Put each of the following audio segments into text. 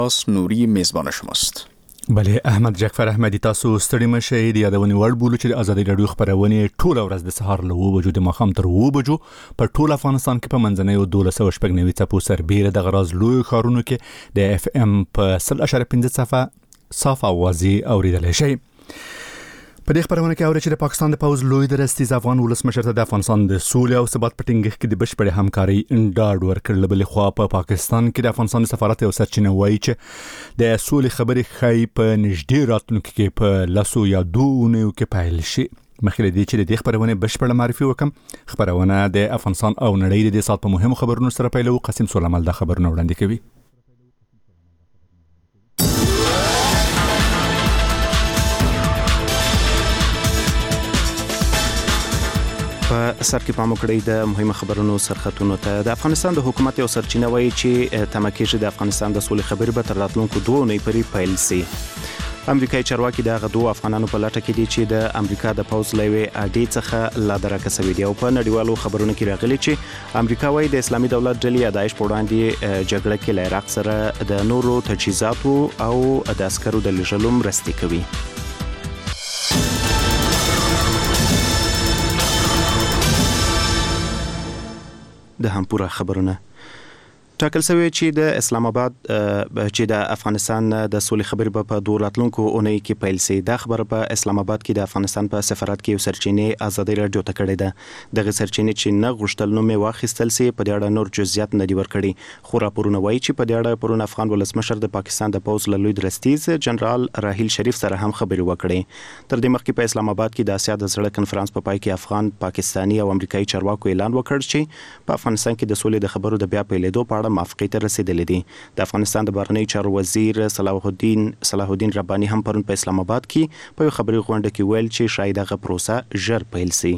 نوری میزبان شماست. بله، احمد جعفر احمدی، تاسو ستړي مشئ. د یادونې وړ بولو چې د ازادي راډیو خبرونه ټول ورځ د سهار له 9 بجو د ماښام تر 2 بجو په ټول افغانستان کې په منځنۍ 1290 څپو سربېره د غراز لوی ښارونو کې د اف ام په 0.5 صفه صاف اوازي اوریدل شي. په دې خبرونه کې اوري چې د پاکستان د پوز لوی درستیز افغان ولسمشر ته د افغانستان د سولې او ثبات په ټینګښت کې د بشپړې همکاري ډاډ ورکړل. بل خو په پاکستان کې د افغانستان سفارت یو سرچینه وایي چې د سولې خبرې خای په نږدې راتلونکو کې په لاسو یا دوه کې پایل شي. مخکې دې چې د دې خبرونه بشپړه معرفي وکم، خبرونه د افغانستان او نړۍ د سات په مهمو خبرونو سره پیلو. قاسم سلیمان د خبرونه وړاندې کوي. په سر کې پام وکړئ د مهمه خبرونو سرخطونو ته. د افغانستان د حکومت یو سرچینه وایي چې تمکیږي د افغانستان د سولې خبرې به تر راتلونکو 2 اونۍ پورې پیل شي. امریکایي چارواکي د غدو افغانانو په لټه کې دي چې د امریکا د پوز لوي اډې څخه لا درکه سوي دي. او په نړیوالو خبرونو کې راغلي چې امریکا وايي د اسلامي دولت ډلې داعش په وړاندې جګړه کې له عراق سره د نورو تجهیزاتو او د عسکرو د لېږلو مرستې کوي. د هم پوره خبرونه ټاکل شوی چې د اسلام آباد چې د افغانستان د سولې خبرې په 2 راتلونکو اونۍ کې پیل شي. دا خبره په اسلام آباد کې د افغانستان په سفارت کې یو سرچینه ازادي راډیو ته کړې ده. دغه سرچینه چې نه غوښتل نو مې واخیستل سي په دې اړه نور جزئیات نه دی ورکړي. خو راپورونه وایي چې په دې اړه پرون افغان ولسمشر د پاکستان د پوز لوی درستیز جنرال راحیل شریف سره هم خبرې وکړې. تر دې مخکې په اسلام آباد کې د اسیا د زړه کنفرانس په پای کې افغان، پاکستانی او امریکایي چارواکو اعلان وکړ چې په افغانستان کې د سولې د خبرو د بیا پیلېدو په اړه موافقه ته رسیدلې دي. د افغانستان د بهرنی چارو وزیر صلاح الدین رباني هم پرون په اسلام آباد کې په خبري غونډه کې ویل چې شاید هغه پروسه ژر پیل شي.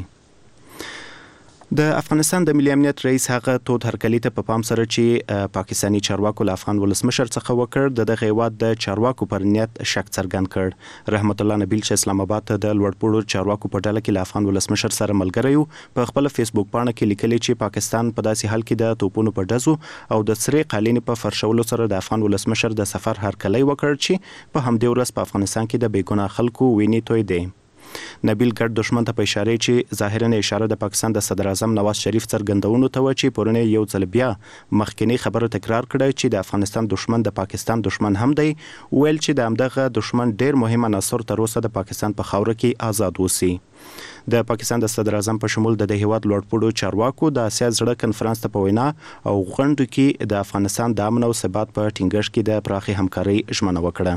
د افغانستان د ملي امنیت رئیس هغه تود هرکلی ته په پام سره چې پاکستانی چارواکو له افغان ولسمشر څخه وکړ د دغه هیواد د چارواکو پر نیت شک څرګند کړ. رحمت الله نبیل چې اسلام آباد ته د لوړپوړو چارواکو په ډله کې له افغان ولسمشر سره ملګری یو په خپل فیسبوک پاڼه کې لیکلي چې پاکستان په داسې حال کې د توپونو په ډزو او د سری قالین په فرشولو سره د افغان ولسمشر د سفر هرکلی وکړ چې په همدې ورځ په افغانستان کې د بیګناه خلکو وینې توی دي. نبیل ګډ دشمن ته په اشاره چې ظاهرا اشاره د پاکستان د صدر اعظم نواز شریف څرګندونو ته و چې پرونه یو ځل بیا مخکنی خبره تکرار کړه چې د افغانستان دشمن د پاکستان دشمن هم دی. ویل چې د همدغه دشمن ډیر مهم عناصر تر اوسه د پاکستان په خاوره کې آزاد وسی. د پاکستان د صدر اعظم په شمول د هیواد لوړپوړو چارواکو د اسیا زړه کنفرانس ته په وینا او غونډه کې د افغانستان د امن او ثبات په ټینګښت کې د پراخي همکاري ژمنه وکړه.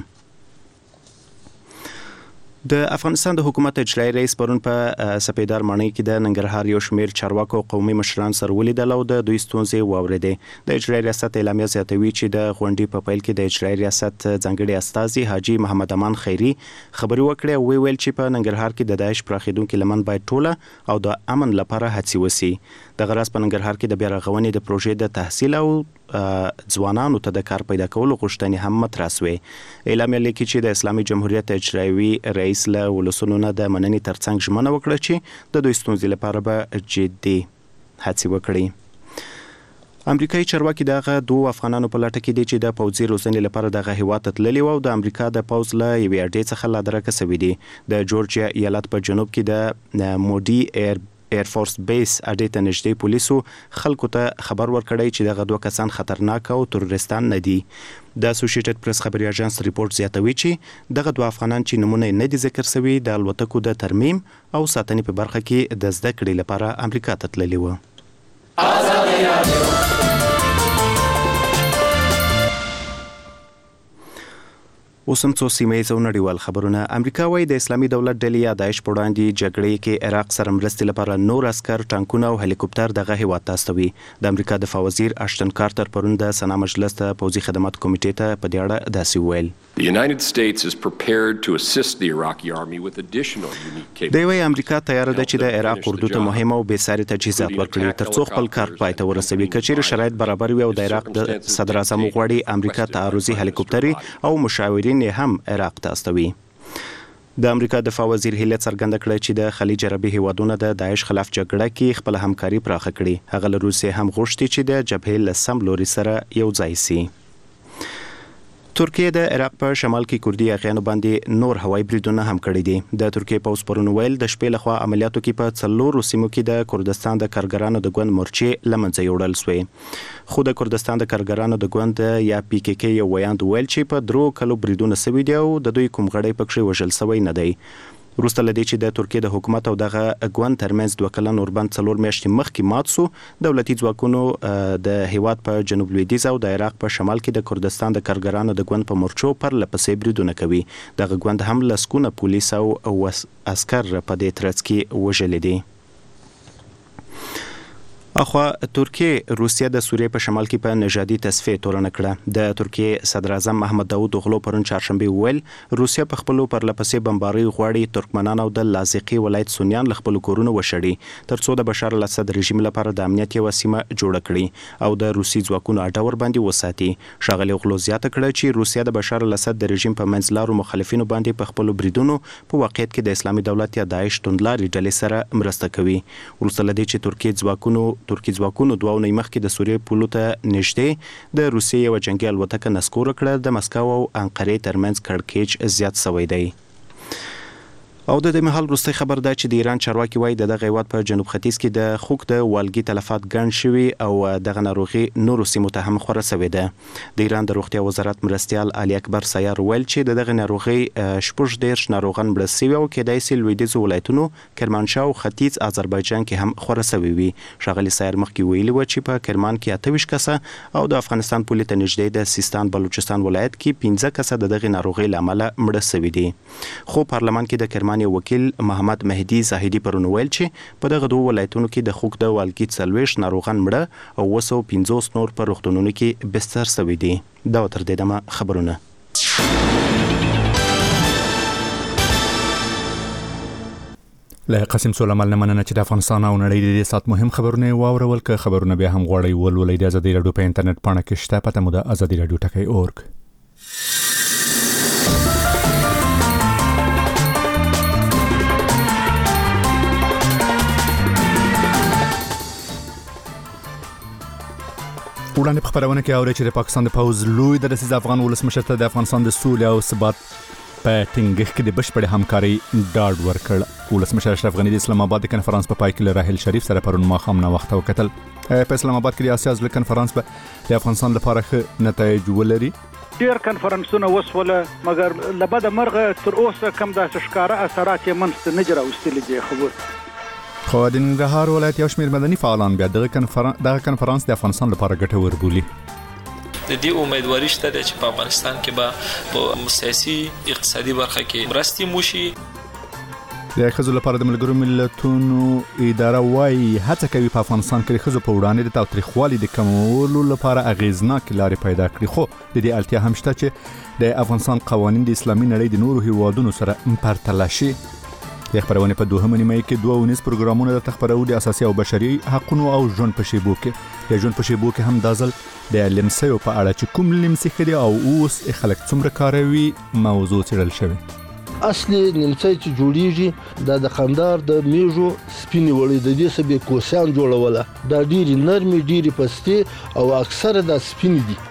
د افغانستان د حکومت اجرایی رئیس پرون په سپیدار ماڼۍ کې د ننګرهار یو شمیر چارواکو قومي مشران سره ولیدل او د دوی ستونزې واوریدې. د اجرایی ریاست اعلامیه زیاتوي چې د غونډې په پیل کې د اجرایی ریاست ځانګړي استازي حاجی محمد امان خیری خبري وکړې او ویل چې په ننګرهار کې د داعش پراخیدونکو لمن باید ټوله او د امن لپاره هڅې وسی. د غراس په ننګرهار کې د بیا رغونې د پروژې د تحصیل او ځوانانو ته د کار پیدا کولو غوښتنې هم مطرح شوې. اعلامیه لیکي چې د اسلامي جمهوریت اجرایي رئیس له ولسونو نه د مننې ترڅنګ ژمنه وکړه چې د دوی ستونزې لپاره به جدي هڅې وکړي. امریکایي چارواکي دغه 2 افغانانو په لټه کې دي چې د پوځي روزنې لپاره دغه هیواد ته تللي او د امریکا د پوز له یوې اډې څخه لا درکه شوي دي. د جورجیا ایالت په جنوب کې د مودي ایر فورس بیس اډې ته نږدې پولیسو خلکو ته خبر ورکړی چې دغه 2 کسان خطرناک او تروریستان نه دي. د اسوسییټډ پریس خبري اژانس ریپورت زیاتوي چې دغه 2 افغانان چې نمونه نه دي ذکر شوی د الوتکو د ترمیم او ساتنې په برخه کې د زده کړې لپاره امریکا ته تللي و. اوسم څو سیمه ییز نړیوال خبرونه. امریکا وايي د اسلامي دولت ډلې یا داعش په وړاندې جګړې کې عراق سره مرستې لپاره نور عسكر، ټانکونه او هلیکوپټر دغه هیواد ته استوي. د امریکا دفاع وزیر اشتن کارتر پرون د سنا مجلس ته پوځي خدمات کمیټې ته په دې اړه داسې ویل. The United States is prepared to assist the Iraqi army with additional unique capabilities. د وی امریکا تیار ده چې د عراق اردو ته مهمه او بېساري تجهیزات ورکړي ترڅو خپل کار پای ته ورسوي. کچېر شرایط برابر وي او د عراق د صدر اعظم غواړي امریکا تعرضي هلیکوپټري او مشاورین هم عراق ته استوي. د امریکا دفاع وزیر هیله څرګنده کړه چې د خلیج عربي هیوادونو د داعش خلاف جګړه کې خپل همکاري پراخه کړي. هغه له روسیې هم غوښتي چې د جبهې له سم لوري سره یو ځای شي. ترکیه د عراق په شمال کې کردي اغیانو باندې نور هوایي بریدونه هم کړي دي. د ترکیه پوځ پرون ویل د شپې لخوا عملیاتو کې په 4 سیمو کې د کردستان د کارګرانو د ګوند مورچې لمنځه یوړل شوې. خو د کردستان د کارګرانو د ګوند یا پی کې کې یو ویاند ویل چې په 3 کلو بریدونه سوي دي او د دوی کوم غړی پکې وژل شوی نه دی. وروسته لدی چې د ترکیه د حکومت او دغه ګوند ترمنځ 2 کلن اوربند 4 میاشتې مخکې مات سو، دولتي ځواکونو د هیواد په جنوب لویدیځ او د عراق په شمال کې د کردستان د کارګرانو د ګوند په مورچو پر لپسې بریدونه کوي. دغه ګوند هم لسکونه پولیس او عسكر په دې ترڅ کې وژل دي. اخوا ترکیه روسیه د سوریې په شمال کې په نژادي تصفیه تورن کړه. د ترکیه صدر اعظم محمد داوود اوغلو پرون چهارشنبه ویل روسیه په خپل پرلپسې بمباري غواړي ترکمنان او د لازقي ولایت سنیان له خپل کورونو وشړي ترڅو د بشار الاسد رژیم لپاره د امنیت یو سیمه جوړه کړي او د روسي ځواکونو اډه ور باندې وساتي. ښاغلي اوغلو زیاته کړه چې روسیه د بشار الاسد د رژیم په منځلارو مخالفینو باندې په خپل بریدونو په واقعیت کې د اسلامي دولت یا داعش توندلاري ډلې سره مرسته کوي. ورسره لدی چې ترکیه ځواکونو 2 ونې مخکې د سوریې پولو ته نږدې د روسیې یو جنگي الوتکه نسکور کړه. د مسکو او انقرې ترمنځ کړکېچ زیات شوی دی. او د دې مهال وروستي خبر ده چې د ایران چارواکي وایي دغه هیواد په جنوب ختیځ کې د خوک د والګي تلفات ګڼ شوي او دغه ناروغي نورو سیمو ته هم خوره شوې ده. د ایران د روغتیا وزارت مرستیال علي اکبر سیار ویل چې دغه ناروغي 14 ناروغان مړه شوي او کېدای شي لویدیځ ولایتونو کرمانشاه او ختیځ آذربایجان کې هم خوره شوي وي. ښاغلي سیار مخکې ویلي و چې په کرمان کې 28 کسه او د افغانستان پولې ته نږدې د سیستان بلوچستان ولایت کې 15 کسه دغه ناروغي لامل مړه شوي دي. خو پارلمان کې د کرمان وکیل محمد مهدی زاهدی پرون ویل چې په دغه 2 ولایتونو کې د خوک د والګي 40 ناروغان مړه او 250 نور په روغتونونو کې بستر شوي دي. دا تر دې دمه خبرونه. له قسم سولمال نه مننه چې د افغانستان او نړۍ د سات مهم خبرونه واورول. که خبرونه به هم غواړئ ولولئ د ازادي رادیو په انټرنیټ پاڼه کې شته، پته مو د ازادي رادیو ټکی.org. وړاندې په خبرونه کې اوري چې د پاکستان د پوز لوی د رئیس افغان ولسمشر ته د افغانستان د سولې او ثبات په ټینګښت کې د بشپړ همکاري ډاډ ورکړ. ولسمشر اشرف غنی د اسلام آباد د کنفرانس په پای کې له راحیل شریف سره پرون ماښام نه وخت وکتل. په اسلام آباد کې د اسیا ځل کنفرانس په د افغانستان لپاره ښه نتایج ولري. ډیر کنفرانسونه وسوله مګر لبد مرغه تر اوسه کم د ښکارا اثرات یې منځ نه جوړوستل دي. خو د ننګرهار ولایت یو شمېر مدني فعالان بیا دغه کنفرانس د افغانستان لپاره ګټور بولي. د دې امیدواري شته چې په افغانستان کې به په سیاسي اقتصادي برخه کې مرستې موشي. د ښځو لپاره د ملګرو ملتونو اداره وايي هڅه کوي په افغانستان کې د ښځو په وړاندې د تاوتریخوالي د کمولو لپاره اغیزناک لارې پیدا کړي. خو د دې اړتیا هم شته چې د افغانستان قوانین د اسلامي نړۍ د نورو هیوادونو سره پرتله شي. د خبرونه په 2 نیمه کې 2 پروګرامونه د تخبرو د اساسي او بشري حقوقو او ژوند په شیبو کې د ژوند په شیبو کې هم دازل د لمسیو په اړه چې کوم لمسي خدي او اوس خلک څومره کاروي موضوع څېړل شوی. اصلي نمڅي چې جوړیږي د خندار د میژو سپینې وړي د دې سبې کوسان جوړوله دا ډيري نرمي ډيري پستي او اکثره د سپینې دي.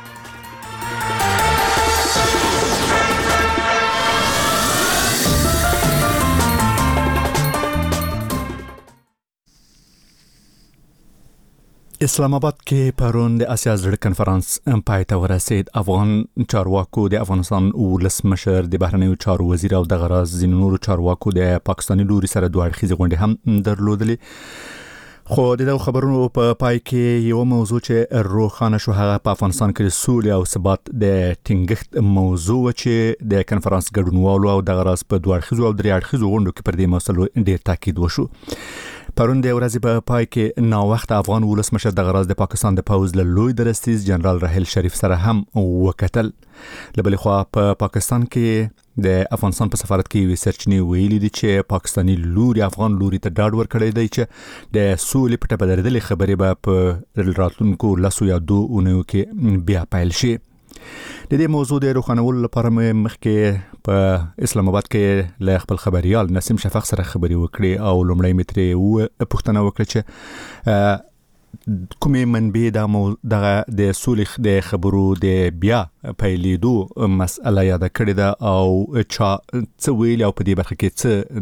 اسلام آباد کې پرون د اسیا زړه کنفرانس پای ته ورسید. افغان چارواکو د افغانستان ولسمشر د بهرنیو چارو وزیر او د غراز ځینو نورو چارواکو د پاکستاني لوري سره دوه اړخیزې غونډې هم درلودلې. خو د خبرونو په پای کې یو موضوع چې روښانه شو هغه په افغانستان کې د سولې او ثبات د ټینګښت موضوع چې د کنفرانس ګډونوالو او د غراز په دوه اړخیزو او درې اړخیزو غونډو کې پر دې مسلو ډیر تاکید وشو. پرون د ورځې په پای کې نا وخت افغان ولسمشر د غراز د پاکستان د پوز له لوی درستیز جنرال راحیل شریف سره هم وکتل. لبل خو په پاکستان کې د افغانستان په سفارت کې وی سرچنی ویلي دي چې پاکستاني لوري افغان لوري ته ډاډ ورکړی دی چې د سولې په ټپه درېدلې خبرې به په راتلونکو لسو یا 2 اونیو کې بیا پیل شي. د دې موضوع د روښانولو لپاره مخکې په اسلام آباد کې له خپل خبريال نسیم شفق سره خبري وکړي او لومړی متري پوښتنه وکړه چې کومې منبع دغه د سولې د خبرو د بیا پیلېدو مسأله یاد کړې ده او چا څه ویل او په دې برخه کې څه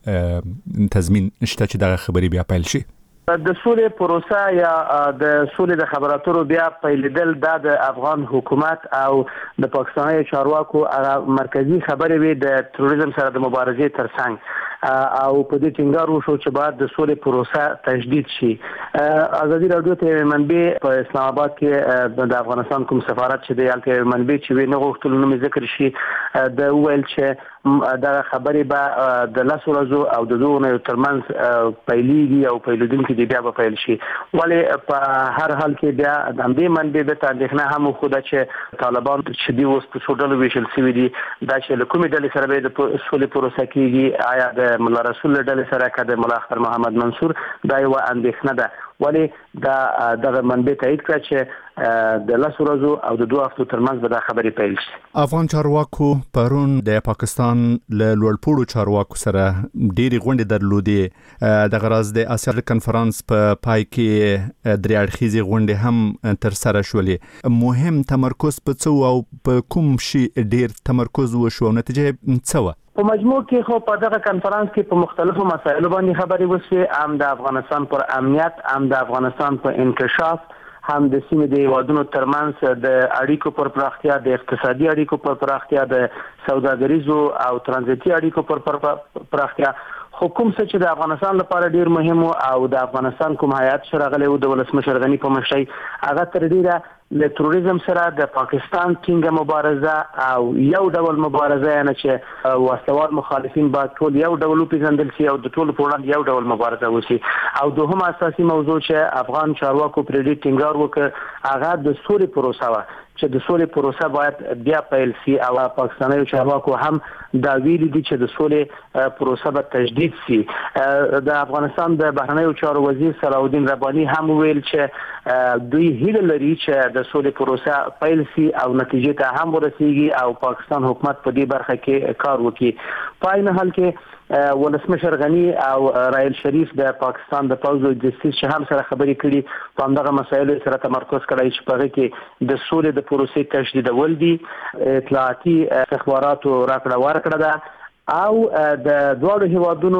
د تضمین شته چې دغه خبرې بیا پیل شي؟ د سولې پروسه یا د سولې د خبراتو بیا پیلېدل د افغان حکومت او د پاکستاني چارواکو مرکزی خبرې وي د تروریزم سره د مبارزې ترڅنګ او په دې ټینګار وشو چې بعد د سولې پروسه تجدید شي. ازادي راډیو ته منبع په اسلام آباد کې د افغانستان کوم سفارت چې د یالته منبع چې وینه غوښتل نو ذکر شي د ویل چې دا خبرې به د لاسو ورځو او د دوه ترمنځ پیلېږي او پیلېدونکي دی بیا به پیل شي. ولې په هر حال کې بیا د دې منبع د تاریخنه هم خو د چې طالبان چې دی اوس په څو ډلو ویشل شوي دي دا چې له کومې ډلې سره به د سولې پروسه کېږي آیا د ملا رسول ډلې سره که د ملا اختر محمد منصور دا یو اندېښنه ده. ولې دا دغه منبع تایید کړه چې د لاسو ورځو او د دوه هفتو ترمنځ به دا خبرې پیل شي. افغان چارواکو پرون د پاکستان له لوړپوړو چارواکو سره ډېرې غونډې درلودې. دغه راز د اسیا کنفرانس په پای کې درې اړخیزې غونډې هم ترسره شولې. مهم تمرکز په څه او په کوم شي ډېر تمرکز وشو او نتیجه څه وه؟ په مجموع کې خو په دغه کنفرانس کې په مختلفو مسایلو باندې خبرې وشوې، هم د افغانستان پر امنیت، هم د افغانستان په انکشاف، هم د سیمې د هیوادونو ترمنځ د اړیکو پر پراختیا، د اقتصادي اړیکو پر پراختیا، د سوداګریزو او ترانزیتي اړیکو پر پراختیا. خو کوم څه چې د افغانستان لپاره ډیر مهم او د افغانستان کوم هیئات شرغلې او د ولسمشر غنی په مشرۍ هغه تر ډیره له تروریزم سره د پاکستان ټینګه مبارزه او یو ډول مبارزه نه چې وسلوال مخالفین با ټول یو ډول پیژندل شي او د ټول په وړاندې یو ډول مبارزه وشي. او دوهم اساسي موضوع چې افغان چارواکو پر دې ټینګار وکړ هغه د سولې پروسه و چې د سولې پروسه باید بیا پیل شي او پاکستاني چارواکو هم دا ویلي دي چې د سولې پروسه به تجدید شي. د افغانستان د بهرنیو چارو وزیر صلاح الدین رباني هم ویل چې دوی هیله لري چې د سولې پروسه پیل شي او نتیجې ته هم ورسیږي او پاکستان حکومت په دې برخه کې کار وکړي. په عین حال کې ولسمشر غنی او رائل شریف د پاکستان د پوځ او جستیس هم سره خبرې کړي په همدغه مسایلو سره تمرکز کړی چې په هغه کې د سولې د پروسې تجدیدول دي، اطلاعاتي استخباراتو راکړه ورکړه ده او د دواړو هیوادونو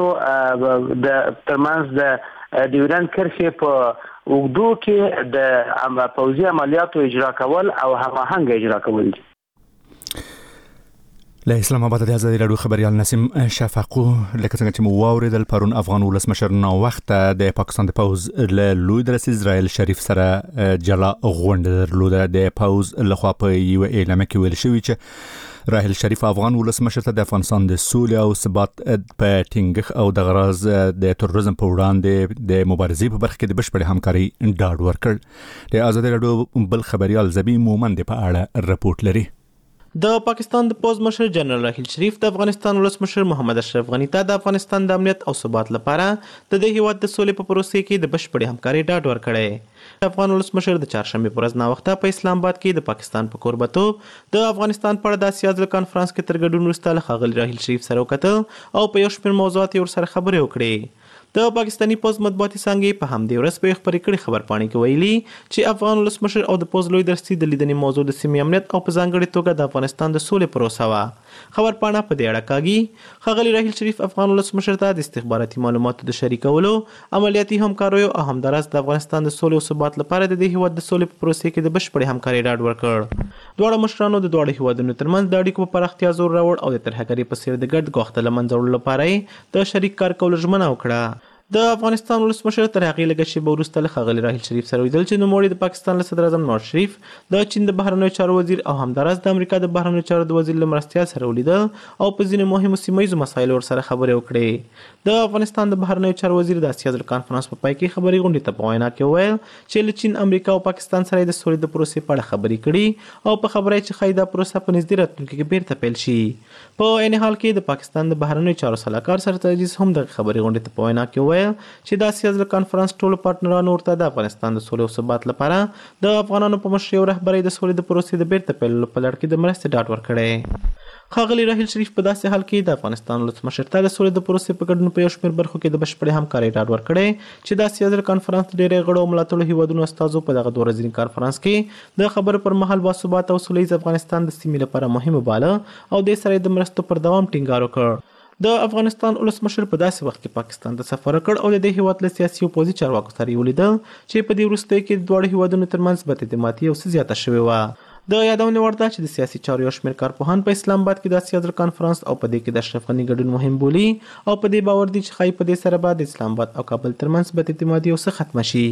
د ترمنځ د ډیورند کرښې په اوږدو کې د پوځي عملیاتو اجرا کول او هماهنګ اجرا کول دي. له اسلام آباد د ازادي راډیو خبريال نسیم شفقو لکه څنګه چې مو واوریدل پرون افغان ولسمشر نو وخت د پاکستان د پوز له لوی درس اسرائیل شریف سره جلا غونډه درلوده. د پوز لخوا په یو اعلان کې ویل شوی چې راحل شریف افغان ولسمشر ته د افغانستان د سولې او ثبات په ټینګښت او د غراز د تروریزم په وړاندې د مبارزې په برخه کې د بشپړ همکاري ډاډ ورکړ. د ازادي راډیو بل خبريال زبی مومن د په اړه رپورټ لري. د پاکستان د پوز مشر جنرال راحل شریف د افغانستان ولسمشر محمد اشرف غنی ته د افغانستان د امنیت او ثبات لپاره د دې هیواد د سولې په پروسې کې د بشپړې همکاري ډاډ ورکړی. افغان ولسمشر د چهارشنبه پر ورځ ناوخته په اسلام آباد کې د پاکستان په کوربتوب د افغانستان په اړه د اسیا ځل کانفرنس کې تر ګډون وروسته له ښاغلي راحل شریف سره وکتل او په یو شمېر موضوعات یې ورسره خبرې وکړې. د پاکستاني پوز مطبوعاتي څانګې په همدې ورځ په خبرې کړې خبرپاڼې کې ویلي چې افغان ولسمشر او د پوز لوی درستي د لیدنې موضوع د سیمې امنیت او په ځانګړې توګه د افغانستان د سولې پروسه وه. خبرپاڼه په دې اړه کاږي ښاغلي راحل شریف افغان ولسمشر ته د استخباراتي معلوماتو د شریکولو، عملیاتي همکاریو او همداراز د افغانستان د سولې او ثبات لپاره د دې هیواد د سولې په پروسې کې د بشپړې همکاري ډاډ ورکړ. دواړو مشرانو د دواړو هیوادونو ترمنځ د اړیکو په پراختیا زور راوړ او د ترهګرۍ په څیر د ګډ ګواښ د له منځه وړلو لپاره د شریک کار کولو ژمنه وکړه. د افغانستان ولسمشر تر هغې لږه شېبه وروسته له ښاغلي راحل شریف سره ولیدل چې نوموړي د پاکستان له صدر اعظم نواز شریف، د چین د بهرنیو چارو وزیر او همداراز د امریکا د بهرنیو چارو د وزیر له مرستیال سره ولیدل او په ځینو مهمو سیمه ییزو مسایلو ورسره خبرې وکړې. د افغانستان د بهرنیو چارو وزیر د اسیا ځل کانفرنس په پای کې خبري غونډې ته په وینا کې وویل چې له چین، امریکا او پاکستان سره د سولې د پروسې په اړه خبرې کړي او په خبره چې ښایي دا پروسه په نږدې راتلونکي کې بیرته پیل شي. په عین حال کې د پاکستان د بهرنیو چارو سلاکار سرتاج عزیز هم د خبري غونډې ته په وینا کې وویل چې د اسیا ځل کانفرنس ټولو پارتنرانو ورته د افغانستان د سولې او ثبات لپاره د افغانانو په مشرۍ او رهبرۍ د سولې د پروسې د بیرته پیلولو په لړ کې د مرستې ډاډ ورکړی. ښاغلي راحیل شریف په داسې حال کې د افغانستان ولسمشر ته د سولې د پروسې په ګډون په یو شمېر برخو کې د بشپړې همکارۍ ډاډ ورکړی چې د اسیا زر کنفرانس ډېری غړو او ملاتړو هیوادونو استازو په دغه 2 ورځني کنفرانس کې د خبرو پر مهال باثباته او سولیز افغانستان د سیمې لپاره مهم باله او د سره د مرستو پر دوام ټینګار وکړ. د افغانستان ولسمشر په داسې وخت کې پاکستان ته سفر وکړ او د دې هیواد له سیاسي او پوځي چارواکو سره ولیدل چې په دې وروستیو کې د دواړو هیوادونو ترمنځ بد اعتمادي او څه زیاته شوې وه. د یادونې وړ ده چې د سیاسي چارو یو شمېر کارپوهان په اسلام آباد کې د اسیا زر کنفرانس او په دې کې د اشرف غني ګډون مهم بولي او په دې باور دي چې ښایي په دې سره به د اسلام آباد او کابل ترمنځ بد اعتمادي او څه ختمه شي.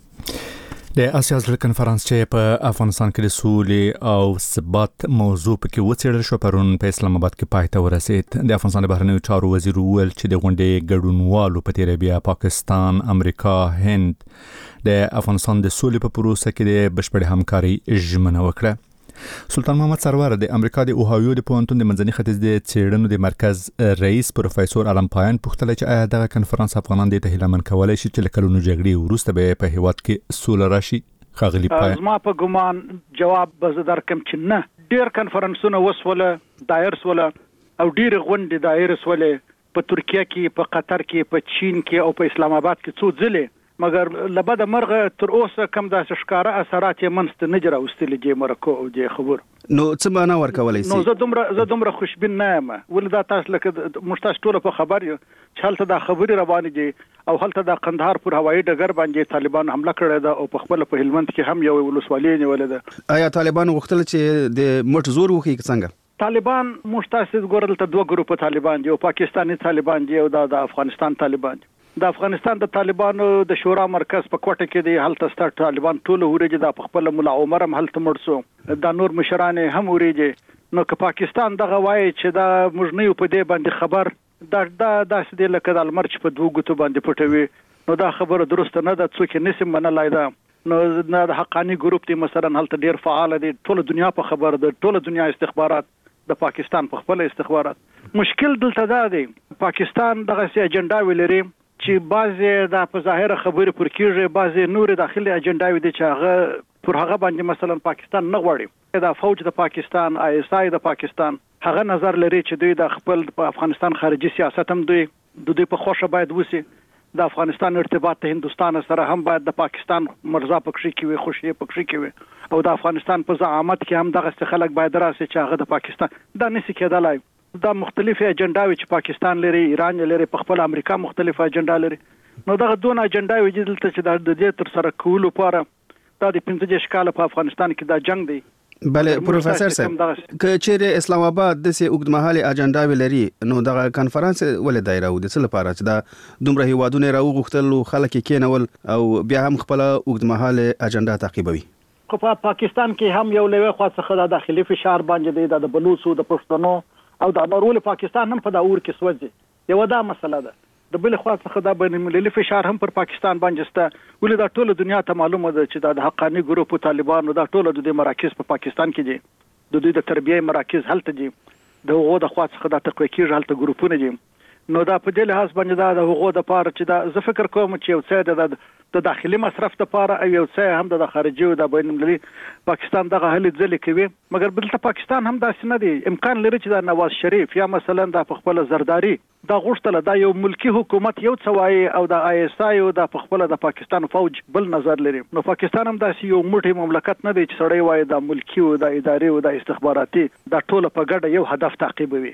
د اسیا زر کنفرانس چې په افغانستان کې د سولې او ثبات موضوع پکې وڅېړل شو پرون په اسلام آباد کې پای ته ورسېد. د افغانستان د بهرنیو چارو وزیر وویل چې د غونډې ګډونوالو په تیره بیا پاکستان، امریکا، هند د افغانستان د سولې په پروسه کې د بشپړې همکارۍ ژمنه وکړه. سلطان محمد سرور د امریکا د اوهایو د پوهنتون د منځني ختیځ د څېړنو د مرکز رئیس پروفیسور علم پایان پوښتنه چې آیا دغه کنفرانس افغانان د تهیلمن کولای شي چې لکلونو جګړې وروسته به په هیواد کې سوله راشي؟ خاغلی پایان زما په ګمان جواب به درکم چې نه. ډېر کنفرانسونه وسوله، دایر سوله او ډېر غونډې دایر سوله په ترکیه کې، په قطر کې، په چین کې او په اسلام آباد کې څو ځله، مګر لبد مرغه تر اوسه کم داسې ښکاره اثرات یې منځته نه جراوستلي دې مرکو او دې خبر. نو څه معنا ورکولای شي؟ نو زه دومره خوشبین نه یم ولې دا تاسو لکه موږ تاسو ټول په خبر یو چې هلته دا خبرې روانې دي او هلته د قندهار پر هوایي ډګر باندې طالبان حمله کړې ده او په خپل په هلمند کې هم یو ولسوالي نیولې ده. آیا طالبان غوښتل چې د مټ زور وکړي څنګه؟ طالبان موږ تاسو ګورل ته 2 ګروپ طالبان دي، او پاکستاني طالبان دي او د افغانستان طالبان دي. د افغانستان د طالبانو د شورا مرکز په کوټه کې دی، هلته ستر طالبان ټول ورېږي، د خپل مولا عمر هم هلته مړ شو، د نور مشران هم ورېږي. نو که پاکستان دغه وایي چې دا موږ نه یو په دې باندې خبر، دا داسې دی لکه د المرچ په 2 ګوتو باندې پټوي، نو دا خبره درسته نه ده، څوک یې نشي منلای. دا نو د حقانی ګروپ دی مثلا هلته ډیر فعال دي، ټول دنیا په خبر ده، ټول دنیا استخبارات، د پاکستان په خپل استخبارات. مشکل دلته دا دی پاکستان دغه سي اجنډا ولري چې بعضې د په ظاهره خبرې پر کېږي، بعضې نورې داخلي اجنډاوې دي چې هغه پر هغه باندې مثلا پاکستان نه غواړي. دا فوج د پاکستان، ISI د پاکستان هغه نظر لري چې دوی د خپل په افغانستان خارجي سیاست هم دوی په خوښه باید وسی. د افغانستان ارتباط ته هندستان سره هم باید د پاکستان مرزا پکښې کې وي، خوشي پکښې کې وي، او د افغانستان په زعامت کې هم دغه خلک باید راسي چې هغه د پاکستان دا نشي کېدلای. دا مختلفه اجنډاوي چې پاکستان لري، ایران لري، په خپل امریکا مختلفه اجنډا لري. نو دغه دون اجنډاوي چې دلته چې د دې تر سره کولو لپاره دا د 15 کال په افغانستان کې دا جنگ دی. بله پروفیسور صاحب، که چیرې اسلام آباد د سي اوږدمهاله اجنډاوي لري، نو دغه کنفرانس ولې دایره و د څه لپاره چې دا دومره هیوادونه راوغښتل او خلک یې کېنول او بیا هم خپل اوږدمهاله اجنډا تعقیبوي؟ خو په پاکستان کې هم یو لوی خوا څخه د داخلي فشار باندې دی، د بلوچو، د پښتنو او د نورول پاکستان هم په دا اور کې سوځي. یو دا مسله ده. د بل خوا څخه دا بین المللي فشار هم پر پاکستان باندې سته، ولې دا ټول دنیا ته معلومه ده چې د حقانی ګروپ طالبانو دا ټول د مراکز په پاکستان کې دي، د دوی د تربیه مراکز هلته دي، د هغو د خوا څخه د تقویه کېږي هلته ګروپونه دي. نو دا په دې لحاظ باندې دا د هغو د پاره چې دا زه فکر کوم چې یو څه د داخلي مصرف لپاره او یو څه هم د خارجي او د بین المللي پاکستان دغه هلې ځلې کوي. مګر بلته پاکستان هم داسې نه دی، امکان لري چې د نواز شریف یا مثلا د خپل زرداری دا غوښتل دا یو ملکی حکومت یو څه وایي او د ISI او د خپل د پاکستان فوج بل نظر لري. نو پاکستان هم داسې یو موټی مملکت نه دی چې سړی وایي د ملکی او د اداري او د استخباراتي دا ټول په ګډه یو هدف تعقیبوي.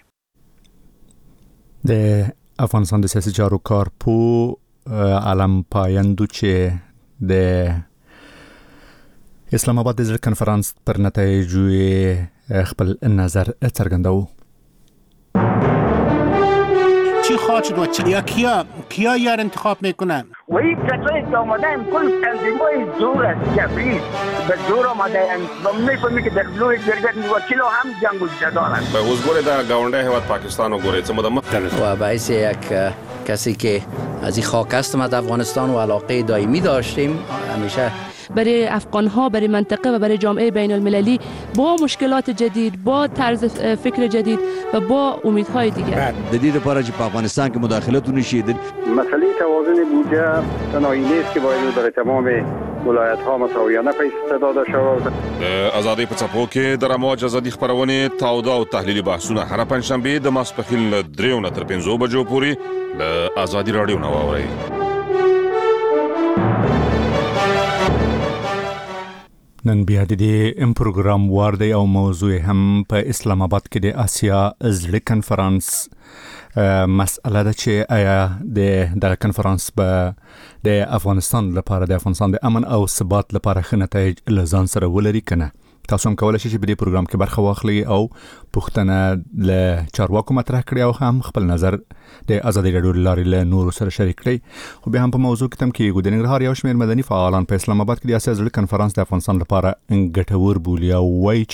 د افغانستان د سیاسي چارو کارپو علم پایندو چې د اسلام آباد د زړه کنفرانس پر نتایجو خپل نظر څرګنداوه. چی خواهد شد و یا کیا یار انتخاب میکنن؟ وی کسایی که آمدن کل تنظیمای زور است، جبری به زور آمدن و میفهمی که در لوی درگت وکیل هم جنگ و جدالن. به حضور در گاونده هیواد پاکستان و گوره چه مدام و باعث یک کسی که از این خاک هستم از افغانستان و علاقه دائمی داشتیم همیشه برای افغان‌ها، برای منطقه و برای جامعه بین المللی با مشکلات جدید، با طرز فکر جدید و با امیدهای دیگر. جدید پارچ په افغانستان کې مداخلت ونشي. مسئله توازن بودجه تنهایی نیست که باید برای تمام ولایت‌ها مساویانه پیسې داده شوه. آزادی په څپو کې د رموج ازادي خبرونه تاوده او تحلیلي بحثونه هر پنځشنبه د ماسپښین له 3 تر 5 بجو پورې له آزادي رادیو نو اورئ. نن بیا د دې پروګرام وار دی او موضوع هم په اسلام آباد کې د آسیا زړه کنفرانس مسأله ده چې آیا د کنفرانس به د افغانستان لپاره د افغانستان د امن او ثبات لپاره ښه نتایج لزان سره ولري کنه. تاسو هم کولای شئ چې په دې پروګرام کې برخه واخلئ او پوښتنه له چارواکو مطرح کړئ او هم خپل نظر د ازادي راډیو لارې له نورو سره شریک کړئ. خو بیا هم په موضوع کې تم کې د ننګرهار یو شمېر مدني فعالان په اسلام آباد کې د آسیا زړه کنفرانس د افغانستان لپاره ګټور بولي او وایي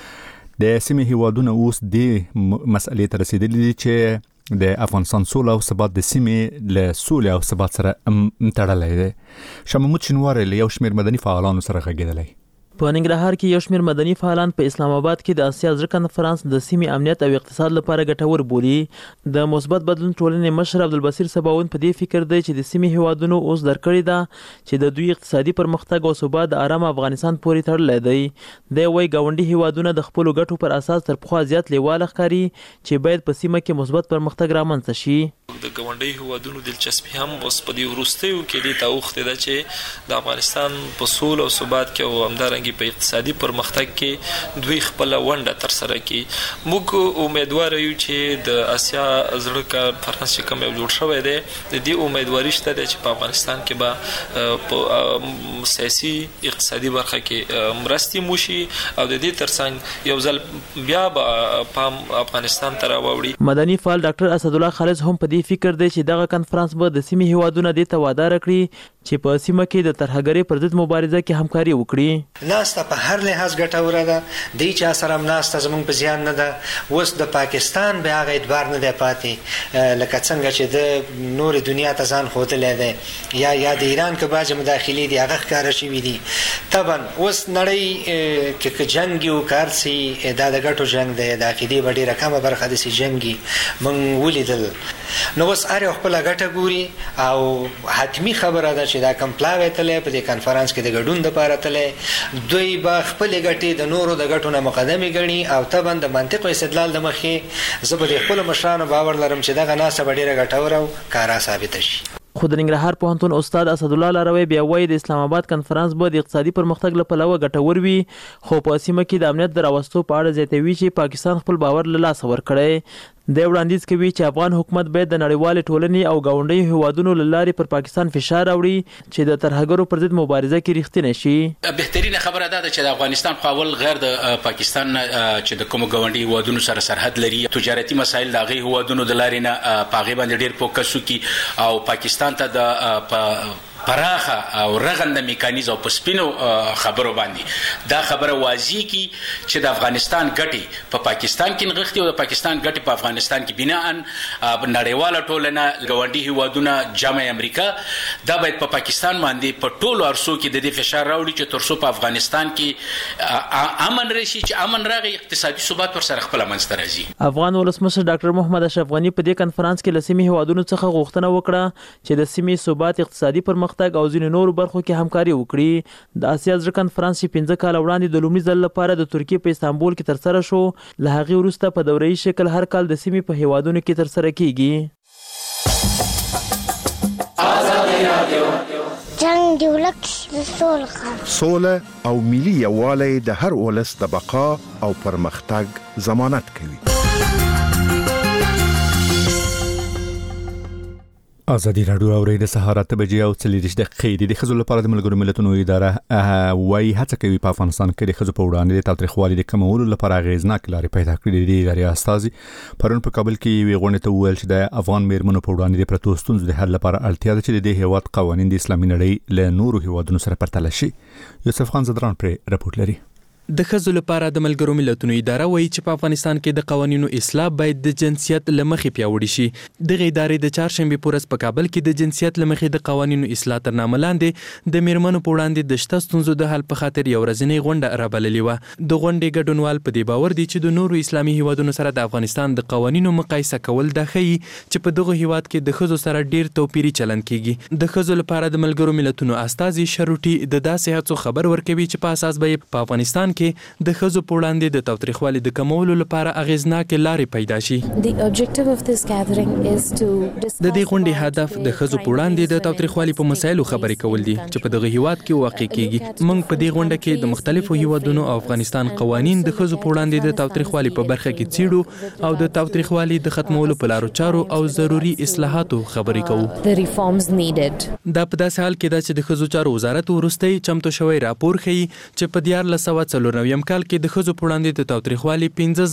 چې د سیمې هیوادونه اوس د مسئلې ته رسیدلي دي چې د افغانستان سوله او ثبات د سیمې له سولې او ثبات سره تړلی دی. شاه محمود شینواری له یو شمېر مدني فعالانو سره غږېدلی. په ننګرهار کې یو شمېر مدني فعالان په اسلام آباد کې د آسیا زړه کنفرانس د سیمې امنیت او اقتصاد لپاره ګټور بولي. د مثبت بدلون ټولنې مشر عبدالبصیر سباوون په دې فکر دی چې د سیمې هیوادونو اوس درکړې ده چې د دوی اقتصادي پرمختګ او ثبات د آرام افغانستان پورې تړلی دی. دی وایي ګاونډي هیوادونه د خپلو ګټو پر اساس تر پخوا زیات لیواله ښکاري چې باید په سیمه کې مثبت پرمختګ رامنځته شي. د ګاونډي هیوادونو دلچسپي هم اوس په دې وروستیو کې دې ته اوښتې ده چې د افغانستان په سوله او ثبات کې او همدارنګه په اقتصادي پرمختګ کې دوی خپل ونډه تر سره کړي. موږ امیدوار یو چې د آسیا زړه کنفرانس چې کوم یو جوړ شوی دی د دې امیدواري شته چې په افغانستان کې به په سیاسي اقتصادي برخه کې مرستې موشي او د دې ترڅنګ یو ځل بیا به پام افغانستان ته راوړي. مدني فعال ډاکټر اسدالله خالص هم په دې فکر دی چې دغه کنفرانس به د سیمې هیوادونه دې ته وعده راکړي چې په سیمه کې د ترهګرۍ پر ضد مبارزه کې همکاري وکړي. ناسته په هر لحاظ ګټوره ده. دی چې سره هم ناسته زموږ په زیان نه ده. اوس د پاکستان بیا هغه اعتبار نه دی پاتې لکه څنګه چې د نور دنیا ته ځان ښودلی دی یا د ایران که بعضې مداخلې دي هغه ښکاره شوي دي. طبعا اوس نړۍ که جنګ یو کار سي دا د ګټو جنګ دی. د عقیدې به ډېره کمه برخه داسې جنګي موږ ولیدل. نو اوس هر یو خپله ګټه ګوري او حتمي خبره ده چې دا کوم پلاوی تلی په دې کنفرانس کې د ګډون دپاره تلی دوی به خپلې ګټې د نورو د ګټو نه مقدمې ګڼي او طبعا د منطق او استدلال د مخې زه به د خپلو مشرانو باور لرم چې دغه ناسته به ډېره ګټوره او کاره ثابته شي. خو د ننګرهار پوهنتون استاد اسدالله لاروی بیا وایي د اسلام آباد کنفرانس به د اقتصادي پرمختګ له پلوه ګټور وي خو په سیمه کې د امنیت د راوستو په اړه زیاتوي چې پاکستان خپل باور له لاسه ورکړی. د وړاندیز کوي چې افغان حکومت باید د نړیوالې ټولنې او ګاونډي هیوادونو له لارې پر پاکستان فشار راوړي چې د ترهګرو پر ضد مبارزه کې رښتینی شي. بهترینه خبره ده چې د افغانستان خو اول غیر د پاکستان چې د کوم ګاونډي هیوادونو سره سرحد لري تجارتي مسایل د هغې هیوادونو د لارې نه په هغې باندې ډېر فوکس وکړي او پاکستان ته د پراخه او رغنده میکانیزم په سپینو خبرو باندې دا خبره واضح کی چې د افغانستان ګټي په پاکستان کې نغښتي او د پاکستان ګټي په افغانستان کې بناء نړیواله ټولنه ګاونډي هیوادونه جامع امریکا دا باید په پاکستان باندې په ټولو ارسو کې د دې فشار راوړي چې ترڅو په افغانستان کې امن راشي چې امن راغی اقتصادي ثبات ور سره خپل منځ ته راځي. افغان ولسمشر ډاکټر محمد اشرف غنی په دې کنفرانس کې له سیمې هیوادونو څخه غوښتنه وکړه چې د سیمې ثبات اقتصادي پرمختګ او ځینو نورو برخو کې همکاري وکړي. د آسیا زړه کنفرانس چې 15 کال وړاندې د لومړي ځل لپاره د ترکیې په استانبول کې ترسره شو له هغې وروسته په دوره‌یي شکل هر کال د سیمې په هیوادونو کې ترسره کیږي. جنگ دی ولک سوله او ملي یووالی د هر ولس د بقا او پرمختګ ضمانت کوي. آزادي راډیو اوري د سهار 8 بجې او 40 دقیقې د ښځو لپاره د ملګرو ملتونو اداره وايي هڅه کوي په افغانستان کې د ښځو په وړاندې د تاوتریخوالي د کمولو لپاره اغیزناک لارې پیدا کړې دي. د ریاستازي پرون په کابل کې وی غونډه ته ویل چې د افغان میرمنو په وړاندې د پروتو ستونزو د حل لپاره اړتیا ده چې د هیواد قوانين د اسلامي نړۍ له نورو هیوادونو سره پرتله شي. یوسف خان زدران پر رپورټ لري. د ښځو لپاره د ملګرو ملتونو اداره وایي چې په افغانستان کې د قوانینو اصلاح باید د جنسیت له مخې پیاوړې شي. دغه ادارې د چهارشنبې په ورځ په کابل کې د جنسیت له مخې د قوانینو اصلاح تر نامه لاندې د میرمنو په وړاندې د شته ستونزو د حل په خاطر یو ورځنۍ غونډه رابللې وه. د غونډې ګډونوال په دې باور دي چې د نورو اسلامي هیوادونو سره د افغانستان د قوانینو مقایسه کول دا ښیي چې په دغه هیواد کې د ښځو سره ډیر توپیري چلند کیږي. د ښځو لپاره د ملګرو ملتونو استازي شروټي د داسې هڅو خبر ورکوي چې په اساس به په افغانستان کې د ښځو په وړاندې د تاوتریخوالي د کمولو لپاره اغیزناکې لارې پیدا شي. د دې غونډې هدف د ښځو په وړاندې د تاوتریخوالي په مسایلو خبرې کول دي چې په دغه هیواد کې واقع کیږي. موږ په دې غونډه کې د مختلفو هیوادونو او افغانستان قوانین د ښځو په وړاندې د تاوتریخوالي په برخه کې څیړو او د تاوتریخوالي د ختمولو په لارو چارو او ضروري اصلاحاتو خبرې کوو. دا په داسې حال کې ده چې د ښځو چارو وزارت وروستی چمتو شوی راپور ښیي چې په 1994 کال کې د ښځو په وړاندې د تاوتریخوالي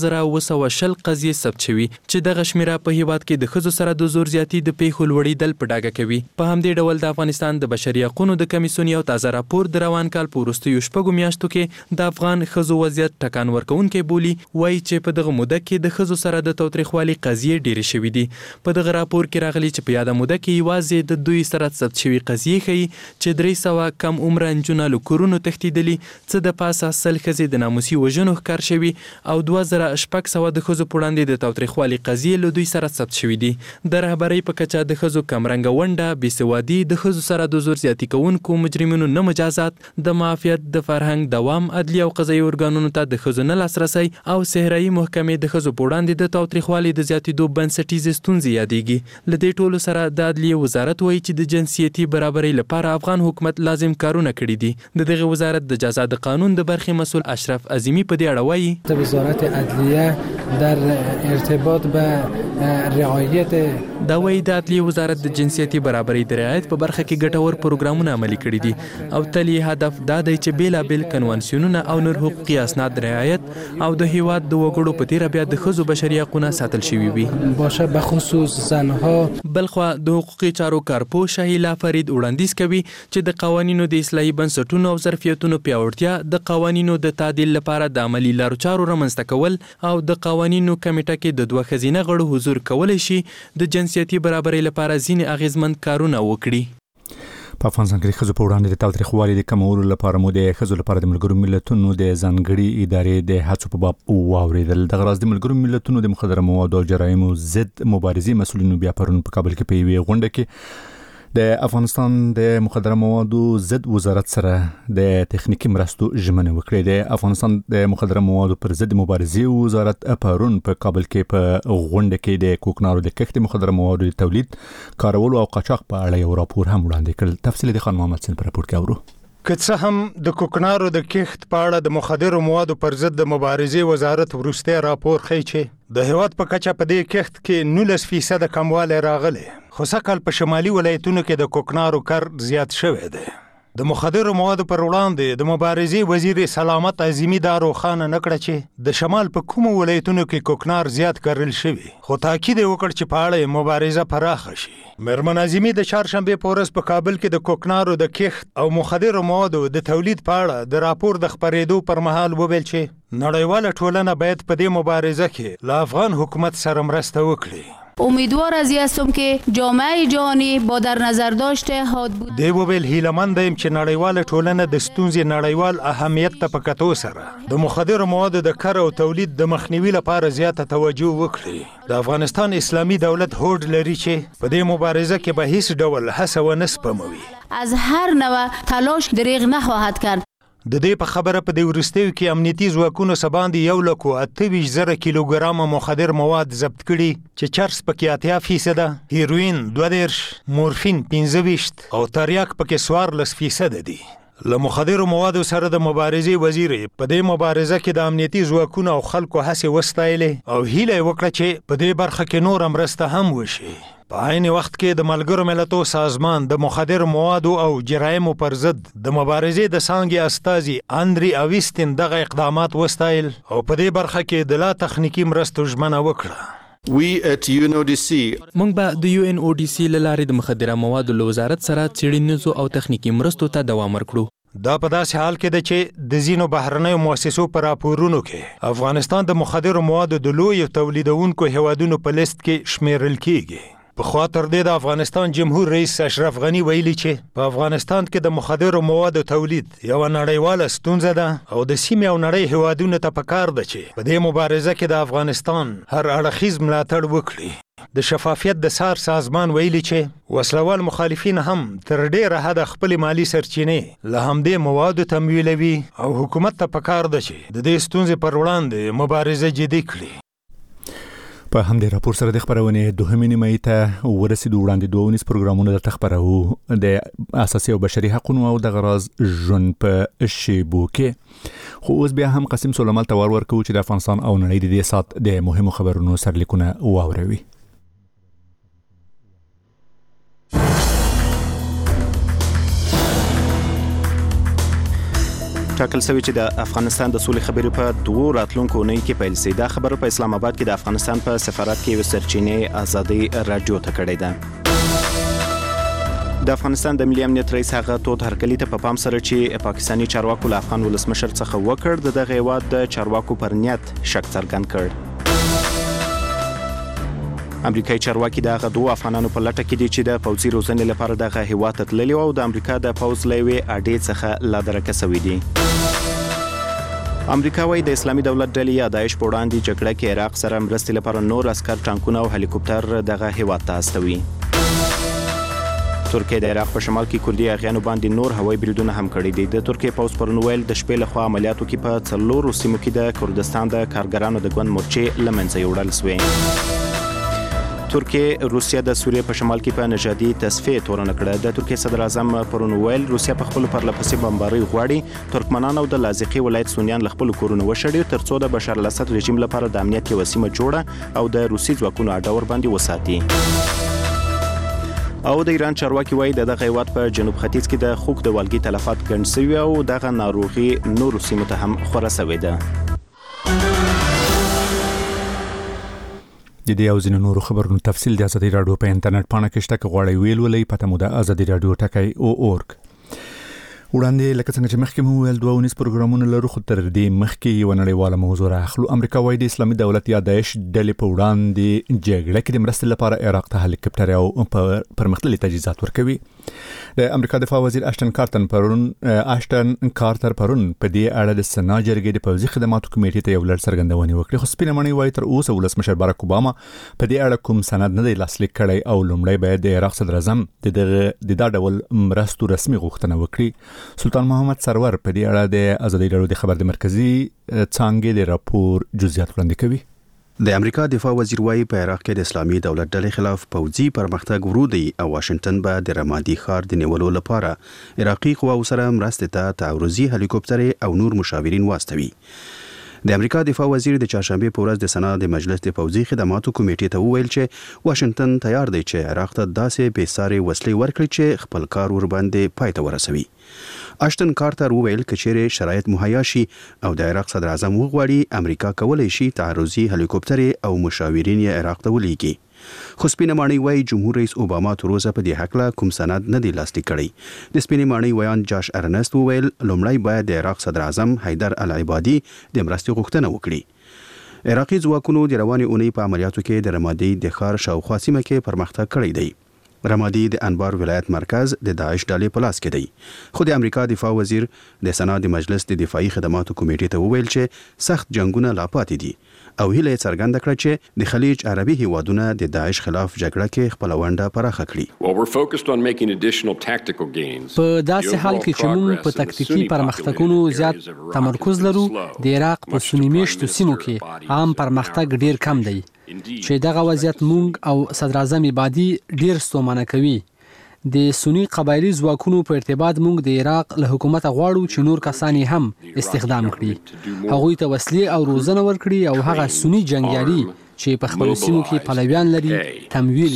15920 قضیې ثبت شوي چې دغه شمیره په هیواد کې د ښځو سره د زور زیاتي د پیښو لوړېدل په ډاګه کوي. په همدې ډول د افغانستان د بشري حقوقو د کمیسیون یو تازه راپور د روان کال په وروستیو شپږو میاشتو کې د افغان ښځو وضعیت ټکان ورکوونکی بولي. وایي چې په دغه موده کې د ښځو سره د تاوتریخوالي قضیې ډېرې شوي دي. په دغه راپور کې راغلي چې په یاده موده کې یوازې د دوی سره ثبت شوي قضیې ښیي چې 300 کم عمره نجونه له کورونو تښتېدلي، څه د پاسه 100 ښځې د ناموسي وژنو ښکار شوي او 2600 د ښځو په وړاندې د تاوتریخوالي قضیې له دوی سره ثبت شوي دي. د رهبرۍ په کچه د ښځو کمرنګه ونډه، بېسوادي، د ښځو سره د زور زیاتي کوونکو مجرمینو نه مجازات، د معافیت د فرهنګ دوام، عدلي او قضایي ارګانونو ته د ښځو نه لاسرسی او صحرایي محکمې د ښځو په وړاندې د تاوتریخوالي د زیاتېدو بنسټیزې ستونزې یادېږي. له دې ټولو سره د عدلیې وزارت وایي چې د جنسیتي برابرۍ لپاره افغان حکومت لازم کارونه کړي دي. د دغه وزارت د جزا د قانون د برخې مسؤل اشرف عظیمی په دې اړه وایي وزارت عدلیه در ارتباط به رعایت دا وایي د عدلیې وزارت د جنسیتي برابرۍ د رعایت په برخه کې ګټور پروګرامونه عملي کړي دي او تل یې هدف دا دی چې بیلابیل کنوانسیونونه او نور حقوقي اسناد رعایت او د هیواد د وګړو په تیره بیا د ښځو بشري حقونه ساتل شوي وي. باشه به خصوص زنها. بلخوا د حقوقي چارو کارپوه شهیلا فرید وړاندیز کوي چې د قوانینو د اصلاحي بنسټونو او ظرفیتونو پیاوړتیا، د قوانینو د تعدیل لپاره د عملي لارو چارو رامنځته کول او د قوانینو کمیټه کې د 2 ښځینه غړو حضور کولی شي د جنسیتي برابرۍ لپاره ځینې اغیزمند کارونه وکړي. په افغانستان کې د ښځو په وړاندې د تاوتریخوالي د کمولو لپاره مو د ښځو لپاره د ملګرو ملتونو د ځانګړي ادارې د هڅو په باب واورېدل. دغه راز د ملګرو ملتونو د مخدره موادو او جرایمو ضد مبارزې مسؤلینو بیا پرون په کابل کې په یوې غونډه کې د افغانستان د مخدره موادو ضد وزارت سره د تخنیکی مرستو ژمنه وکړه. د افغانستان د مخدره موادو پر ضد مبارزې وزارت پرون په کابل کې په غونډه کې د کوکنارو د کښت مخدره موادو د تولید، کارولو او قاچاق په اړه یو راپور هم وړاندې کړ. تفصیل د خان محمد سین په راپور کې اورو. که څه هم د کوکنارو د کښت په اړه د مخدرو موادو پر ضد د مبارزې وزارت وروستی راپور ښیي چې د هیواد په کچه په دې کښت کې 19% کموالی راغلی، خو سږکال په شمالي ولایتونو کې د کوکنارو کر زیات شوی دی. د مخدرو موادو پر وړاندې د مبارزې وزیر سلامت عظیمی دا روښانه نه کړه چې د شمال په کومو ولایتونو کې کوکنار زیات کرل شوي، خو تاکید یې وکړ چې په اړه یې مبارزه پراخه شي. میرمن عظیمی د چهارشنبې په ورځ په کابل کې د کوکنارو د کښت او مخدرو موادو د تولید په اړه د راپور د خپرېدو پر مهال وویل چې نړیواله ټولنه باید په دې مبارزه کې له افغان حکومت سره مرسته وکړي. امیدوار از این هستم که جامعه جهانی با در نظر داشته حاد بود. دی وویل هیلهمند یم چې نړیواله ټولنه د ستونزې نړیوال اهمیت ته په کتو سره د مخدرو موادو د کر او تولید د مخنیوي لپاره زیاته توجه وکړي. د افغانستان اسلامي دولت هوډ لري چې په دې مبارزه کې به هیڅ ډول هڅه ونه سپموي. از هر نوع تلاش دریغ نخواهد کرد. د دې په خبره په دې وروستیو کې امنیتي ځواکونو څه باندې 128,000 کیلوګرامه مخدر مواد ضبط کړي چې چرس پکې 80%، هیروین 22، مورفین 15 او تریاک پکې 14% دي. له مخدرو موادو سره د مبارزې وزیر په دې مبارزه کې د امنیتي ځواکونو او خلکو هڅې وستایلې او هیله وکړه چې په دې برخه کې نور مرسته هم وشي. په عین وخت کې د ملګرو ملتونو سازمان د مخدر موادو او جرایمو پر ضد د مبارزې د څانګې استازي اندري اویستین دغه اقدامات وستایل او په دې برخه کې د لا تخنیکی مرستو ژمنه وکړه. موږ به د UNODC له لارې د مخدره موادو له وزارت سره څېړنیزو او تخنیکی مرستو ته دوام ورکړو. دا په داسې حال کې ده چې د ځینو بهرنیو مؤسسو په راپورونو کې افغانستان د مخدرو موادو د لویو تولیدونکو هیوادونو په لیست کې شمیرل کیږي. پخوا تر دې د افغانستان جمهور رئیس اشرف غنی ویلي چې په افغانستان کې د مخدرو موادو تولید یوه نړیواله ستونزه ده او د سیمې او نړۍ هیوادونو ته پکار ده چې په دې مبارزه کې د افغانستان هر اړخیز ملاتړ وکړي. د شفافیت د سار سازمان ویلي چې وسلوال مخالفین هم تر ډیره حده خپل مالی سرچینې له همدې موادو تمویلوي او حکومت ته پکار ده چې د دې ستونزې پر وړاندې مبارزه جدي کړي. په همدې راپور سره د خبرونې دوهمې نیمایي ته ورسېدو. وړاندې 2 پروګرامونه درته خپروو د اساسي او بشري حقوقو او د غراض ژوند په شیبو کې. خو اوس بیا هم قاسم سلیمان ته ورکوو چې د افغانستان او نړۍ د دې سات د مهمو خبرونو سرلیکونه واوروي. ټاکل شوی چې د افغانستان د سولې خبرې په 2 راتلونکو اونۍ کې پیل شي. دا خبره په اسلام آباد کې د افغانستان په سفارت کې یو سرچینې ازادي رادیو ته کړې ده. د افغانستان د ملي امنیت رئیس هغه تود هرکلی ته په پام سره چې پاکستاني چارواکو له افغان ولسمشر څخه وکړ د دغه هیواد د چارواکو پر نیت شک څرګند کړ. امریکایي چارواکي د هغه 2 افغانانو په لټه کې دي چې د پوځي روزنې لپاره دغه هیواد ته تللي او د امریکا د پوځ له یوې اډې څخه لادرکه شوي دي. امریکا وايي د اسلامي دولت ډلې یا داعش په وړاندې جګړه کې عراق سره مرستې لپاره نور عسكر ټانکونه او هلیکوپټر دغه هیواد ته استوي. ترکیه د عراق په شمال کې کردي اغیانو باندې نور هوایي بریدونه هم کړي دي. د ترکیه پوځ پرون ویل د شپې لخوا عملیاتو کې په 4 سیمو کې د کردستان د کارګرانو د ګوند مورچې له منځه یوړل شوې. ترکیه روسیا د سوریې په شمال کې په نژادي تصفیه تورن کړه. د ترکیه صدر اعظم پرون ویل روسیا په خپل پرلپسې بمباري غواړي ترکمنان او د لازقي ولایت سونیان له خپل کورونو وشړي ترڅو د بشار الاسد رژیم لپاره د امنیت یو سیمه جوړه او د روسي ځواکونو اډور باندې وساتي. او د ایران چارواکي وایي دغه هیواد په جنوب ختیځ کې د خوک د والګي تلفات ګڼ شوي او دغه ناروغي نورو سیمو ته هم خوره شوې ده. د دې او ځینو نورو خبرونو تفصیل د ازادي رادیو په انټرنیټ پاڼه کې شته. غواړئ ویلولې پته مو د ازادي رادیو ټکی.org. وړاندې لکه څنګه چې مخکې مو ویل 2 پروګرامونه لرو خو تر دې مخکې یو نړیواله موضوع راخلو. امریکا وايي د اسلامي دولت یا داعش ډلې په وړاندې جګړه کې د مرستې لپاره عراق ته هلیکوپټر او پرمختللي تجهیزات ورکوي. د امریکا دفاع وزیر اشتن کارتر پرون په دې اړه د سنا جرګې د پوځي خدماتو کمیټې ته یو لړ څرګندونې وکړې. خو سپینه مڼۍ وايي تر اوسه ولسمشر باراک اوباما په دې اړه کوم سند نه دی لاسلیک کړی او لومړی باید د عراق صدر اعظم د دا ډول مرستو رسمي غوښتنه وکړي. سلطان محمد سرور په دې اړه د ازادي رادیو د خبر د مرکزی څانګې د راپور جزئیات وړاندې کوي. د امریکا دفاع وزیر وايي په عراق کې د اسلامي دولت ډلې خلاف پوځي پرمختګ ورودي او واشنگټن به د رمادي ښار د نیولو لپاره عراقي قواو سره مرستې ته تعرضي هلیکوپټر او نور مشاورین واستوي. د امریکا دفاع وزیر د چهارشنبه په ورځ د سنا د مجلس د پوځي خدماتو کمیټې ته وویل چې واشنگټن تیار دی چې عراق ته داسې بېساري وسلې ورکړي چې خپل کار ور باندې پای ته ورسوي. اشتن کارتر وویل کچېرې شرایط مهیا شي او د عراق صدر اعظم وغواړي امریکا کولای شي تعرضي هلیکوپټر او مشاورین یې عراق ته ولېږي. خو سپینه ماڼۍ وايي جمهور رئیس اوباما تر اوسه په دې حق لا کوم سند نه دی لاسلیک کړی. د سپینه ماڼۍ ویان جاش ارنست وویل لومړی باید د عراق صدر اعظم حیدر العبادي د مرستې غوښتنه وکړي. عراقي ځواکونو د روانې اونۍ په عملیاتو کې د رمادي د ښار شاوخوا سیمه کې پرمختګ کړی دی. رمادي د انبار ولایت مرکز د داعش ډلې په لاس کې دی. خو د امریکا دفاع وزیر د سنا د مجلس د دفاعي خدماتو کمیټې ته وویل چې سخت جنگونه لا پاتې دي او هیله یې څرګنده کړه چې د خلیج عربي هیوادونه د داعش خلاف جګړه کې خپل ونډه پراخه کړي. په داسې حال کې چې موږ په تکتیکي پرمختګونو زیات تمرکز لرو د عراق په سنی میشتو سیمو کې عام پرمختګ ډیر کم دی چې دغه وضعیت موږ او صدر اعظم عبادي ډیر ستومانه کوي. د سنی قبایلی ځواکونو په ارتباط موږ د عراق له حکومت غواړو چې نور کسان هم استخدام کړي، هغوی ته وسلې او روزنه ورکړي او هغه سنی جنگیالي چې په خپل سیمو کې پلویان لري تمویل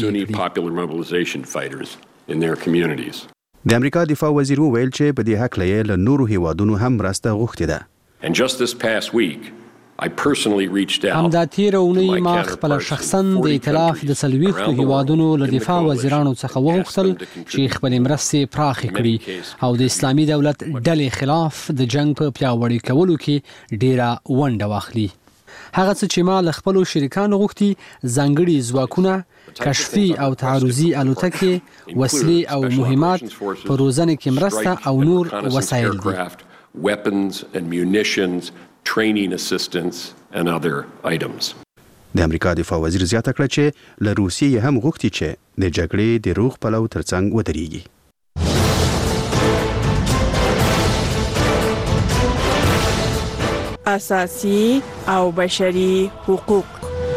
کړي. د امریکا دفاع وزیر وویل چې په دې حق له نورو هیوادونو هم مرسته غوښتې ده. And just this past week, همدا تیر اونۍ ما خپل شخصا د ائتلاف د 40 هیوادونو له دفاع وزیرانو څخه وغوښتل چې خپل مرستې پراخې کړي او د اسلامي دولت ډلې خلاف د جنگ په پیاوړي کولو کې ډیره ونډه واخلي. هغه څه چې ما له خپل شریکانو غوښتي ځانګړي ځواکونه، کشفي او تعرضي الوتکې، وسلې او مهمات، په روزنه کې مرسته او نور وسایل دي. Weapons and munitions, training assistance and other items. د امریکا دفاع وزیر زیاته کړه چې له روسیې هم غوښتي چې د جګړې د روغ پلو ترڅنګ ودرېږي. اساسي او بشري حقوق.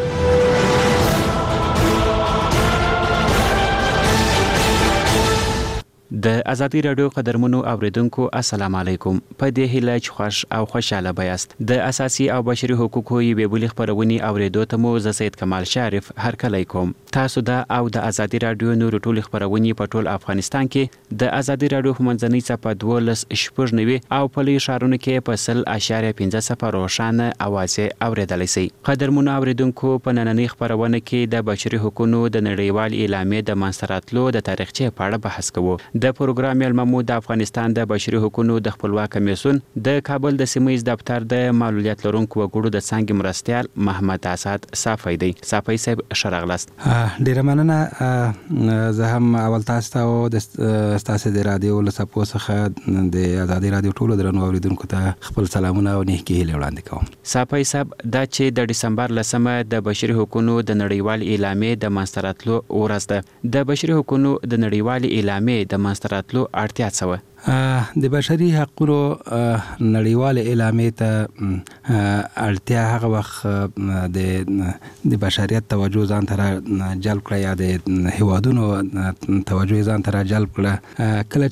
د ازادي رادیو قدرمنو اوریدونکو السلام علیکم. په دې هیله چې خوش او خوشاله بیاست. د اساسي او بشري حقوقو یوې بلې خبرونې اوریدو ته مو زه سید کمال شریف هرکلی کوم. تاسو د او د ازادي رادیو نور ټول خبرونې په ټول افغانستان کې د ازادي رادیو په منځنۍ صفحه 12.9 او په لوی ښارونو کې په 0.5 روښانه اوازې اوریدلی شئ. قدرمنو اوریدونکو په نننۍ خبرونه کې د بشري حقوقو د نړیوال اعلامیې د منځته راتلو د تاریخچې په اړه بحث کوو. د پروګرام یلممو د افغانستان د بشري حقوقو د خپلواک کمیسیون د کابل د سیمه ییز دفتر د معلولیت لرونکو وګړو د څنګه مرستیال محمد اسد صافی دی. صافی صاحب شرغلاست. ډیره مننه. زه هم اول تاسو ته او د تاسو د رادیو له سپو څخه د ازادي رادیو ټولو درنو اوریدونکو ته خپل سلامونه او نیکی هیله وړاندې کوم. صافی صاحب دا چې د ډسمبر لسمه د بشري حقوقو د نړیوال اعلامیې د منځته راتلو ورځ ده. د بشري حقوقو د نړیوال اعلامیې د منځته راتلو اړتیا څه وه؟ د بشري حقوقو نړیوال اعلامیې ته اړتیا هغه وخت د بشریت توجه ځان ته جلب کړه یا د هیوادونو توجه ځان ته جلب کړه کله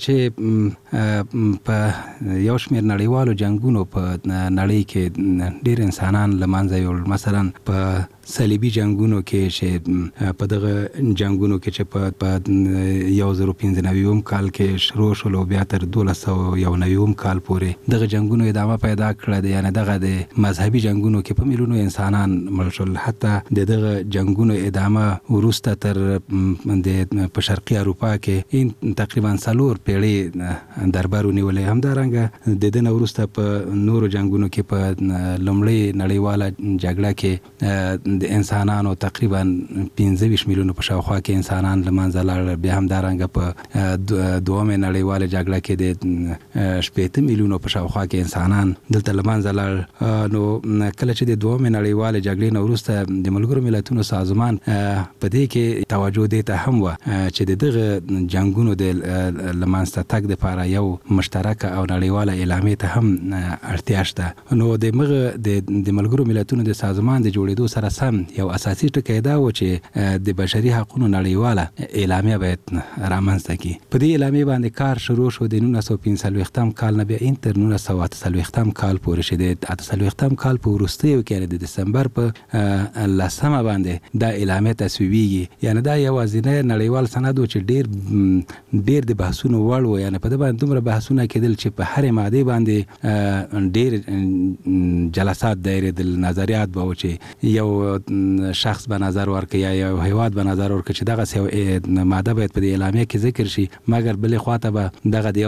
چې په یو شمېر نړیوالو جنگونو په نړۍ کې ډېر انسانان له منځه یوړل. مثلا په صلیبي جنگونو کې چې په دغه جنگونو کې چې په 1995 کال کې شروع شول او بیا تر 1291 کال پورې دغه جنگونو ادامه پیدا کړه. یعنی دغه د مذهبي جنگونو کې په میلیونو انسانان مړ شول. حتی دغه جنگونو ادامه وروسته تر د په شرقي اروپا کې تقریبا 4 پیړۍ دربار ونیولې. همدارنګه د دې وروسته په نورو جنگونو کې په لومړۍ نړیواله جګړه کې د انسانانو تقریبا 15 میلیونو په شاوخوا کې انسانان له منځه لاړل. بیا همدارنګه په دومره نړیواله جګړه کې د 18 میلیونو په شاوخوا کې انسانان دلته له منځه لاړل. نو کله چې د دومره نړیواله جګړې نه وروسته د ملګرو ملتونو سازمان په دې کې توجه دی ته هم و چې دغه جنگونو د لمنځته تګ لپاره یو مشترکه او نړیواله اعلامیې ته هم اړتیا شته. نو د ملګرو ملتونو د سازمان د جوړېدو سره یو اساسي ټکی دا و چې د بشري حقوقو نړیواله اعلامیه باید رامنځته کړي. په دې اعلامیې باندې کار شروع شو د 1945 کال نه بیا تر 1948 کال پورې چې د 48 کال په وروستیو کې د دسمبر په لسمه باندې دا اعلامیه تصویبیږي. یعنی دا یوازینی نړیوال سند و چې ډیر د بحثونو وړ و. یعنی په دې باندې دومره بحثونه کېدل چې په هر ماده باندې ډیر جلسات دایره نظریات به و چې یو شخص به نظر ورکړي یا یو هیواد به نظر ورکړي چې دغه یو ماده باید په دې اعلامیه کې ذکر شي. مګر بلې خواته به دغه د یو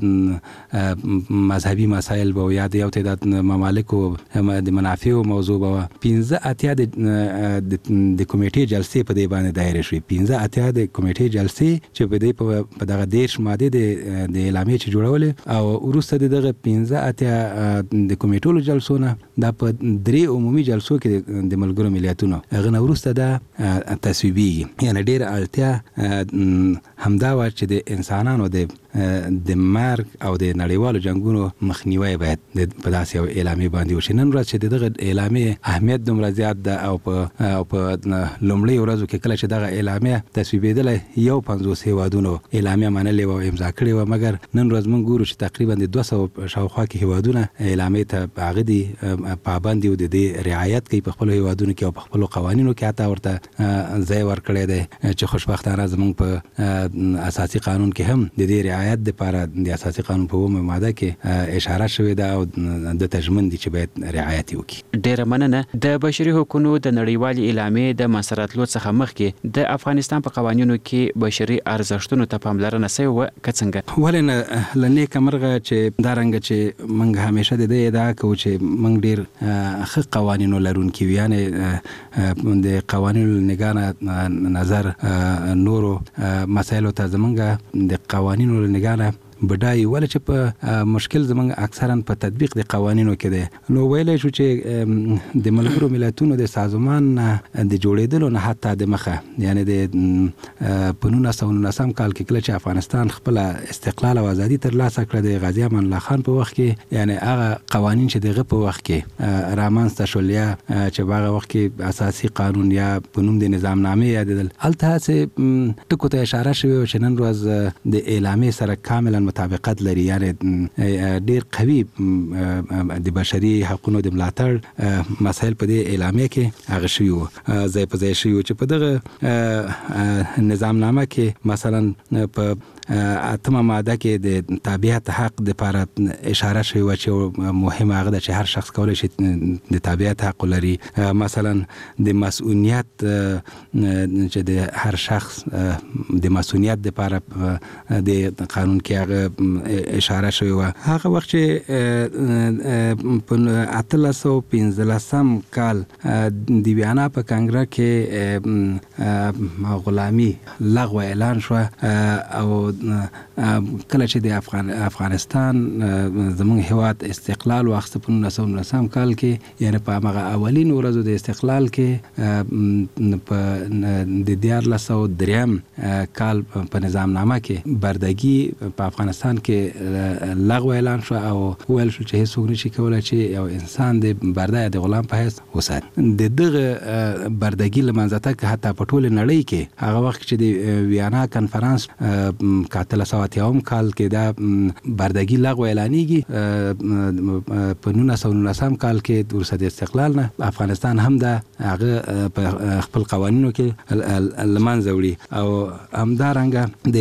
تعداد مذهبي مسایل به یا د یو تعداد ممالکو د منافعو موضوع به 15 د کمیټې جلسې په دې باندې دایره شوې. 15 د کمیټې جلسې چې په دې په دغه 10 ماده د اعلامیې چې جوړولې او وروسته دغه 15 د کمیټو جلسو نه دا په 3 عمومي جلسو کې د ملګرو ملتونو هغه وروسته دا تصویبیږي. یعنی ډیر اړتیا همدا و چې د انسانانو د مرګ او د نړیوالو جنگونو مخنیوي باید په داسې یو اعلامیه باندې وشي. نن ورځ چې دغه اعلامیه اهمیت دومره زیات ده او په لومړۍ ورځو کې کله چې دغه اعلامیه تصویبېدله یو 50 هیوادونو اعلامیه منلې او امضا کړې و. مګر نن ورځ موږ ګورو چې تقریبا د 200 شاوخوا کې هیوادونه اعلامیه ته هغه دي پابند دي او د دې رعایت کوي په خپل هیوادونو کې او په خپل قوانینو کې حتی ورته ځای ورکړی دی چې خوشبختانه زموږ په اساسي قانون کې هم د دې رعایت لپاره د اساسي قانون په 9 ماده کې اشاره شوې ده او د تضمین دي چې باید رعایت وکړي. ډیره مننه. د بشري حقوقو د نړیوالې اعلامیې د منسراتلو څخه مخکې د افغانستان په قوانینو کې بشري ارزښتونو ته پاملرنه شوې و که څنګه؟ ولې نه لنیک مرغه چې دا رنګ چې موږ همیشه د دې ادعا کوو چې موږ ډیر ښه قوانینو لرونکي یو، یعنی د قوانینو نگاه نظر نورو مسایلو ته زمونږ د قوانینو نگاه بډای ول چې په مشکل زمونږ اکثرا په تطبیق د قوانینو کې ده. نو ویلای شو چې د ملګرو ملتونو د سازمان د جوړېدلو نه حتی د مخه، یعنی د 1919 کال کې کله چې افغانستان خپل استقلال او ازادي ترلاسه کړه د غازی امان الله خان په وخت کې، یعنی هغه قوانین چې دغه په وخت کې رامنځته شول یا چې هغه وخت کې اساسي قانون یا په نوم د نظام نامې یادېدل، هلته څه ټکو ته اشاره شوې چې نن ورځ د اعلامیې سره کاملا مطابقت لري، یعنی ډیر قوي د بشري حقوقو د ملاتړ مسایل په دې اعلامیه کې هغه شوی و ځای په ځای شوی چې په دغه نظام نامه کې مثلا په 8 ماده کې د تابعیت حق د لپاره اشاره شوی و چې مهمه هغه ده چې هر شخص کولای شي د تابعیت حق لري. مثلا د مسؤلیت چې د هر شخص د مسؤلیت د لپاره د قانون کې هغه اشاره شوی و. هغه وخت چې په 1815 کال د ویانا په کانګره کې غلامی لغوه اعلان شو او کله چې د افغانستان زموږ هیواد استقلال واخیست په 1919 کال کې، یعنی په هغه اولین ورځو د استقلال کې په د 1403 کال په نظام نامه کې بردګي په افغانستان کې لغوه اعلان شو او ویل شو چې هیڅوک نشي کولای چې یو انسان د برده د غلام په حیث وساتي. د دغه بردګي لمنځه تک حتی په ټول نړۍ کې هغه وخت چې د ویانا کانفرنس 1980 کال کې دا بردګي لغوه اعلانېږي. په 1919 کال کې وروسته د استقلال نه افغانستان هم دا هغه په خپل قوانینو کې لمنځه وړي او همدارنګه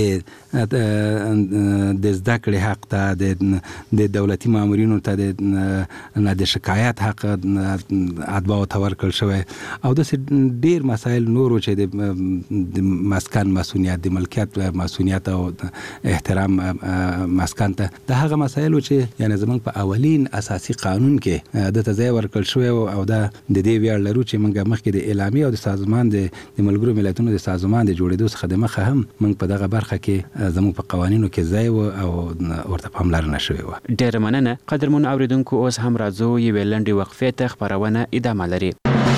د زده کړې حق ته د دولتي مامورینو ته د شکایت حق اتباعو ته ورکړل شوی او داسې ډیر مسایل نورو چې د مسکن مسؤلیت، د ملکیت مسؤلیت او احترام مسکن ته، د هغه مسایلو چې یعنی زمونږ په اولین اساسي قانون کې د ځای ورکړل شوی او دا د دې ویاړ لرو چې موږ مخکې د اعلامیې او د سازمان د ملګرو ملتونو د سازمان د جوړېدو څخه د مخه هم موږ په دغه برخه کې زموږ په قوانینو کې ځای و او ورته پاملرنه شوې وه. ډېره مننه. قدرمنو اوریدونکو، اوس هم راځو یوې لنډې وقفې ته، خپرونه ادامه لري.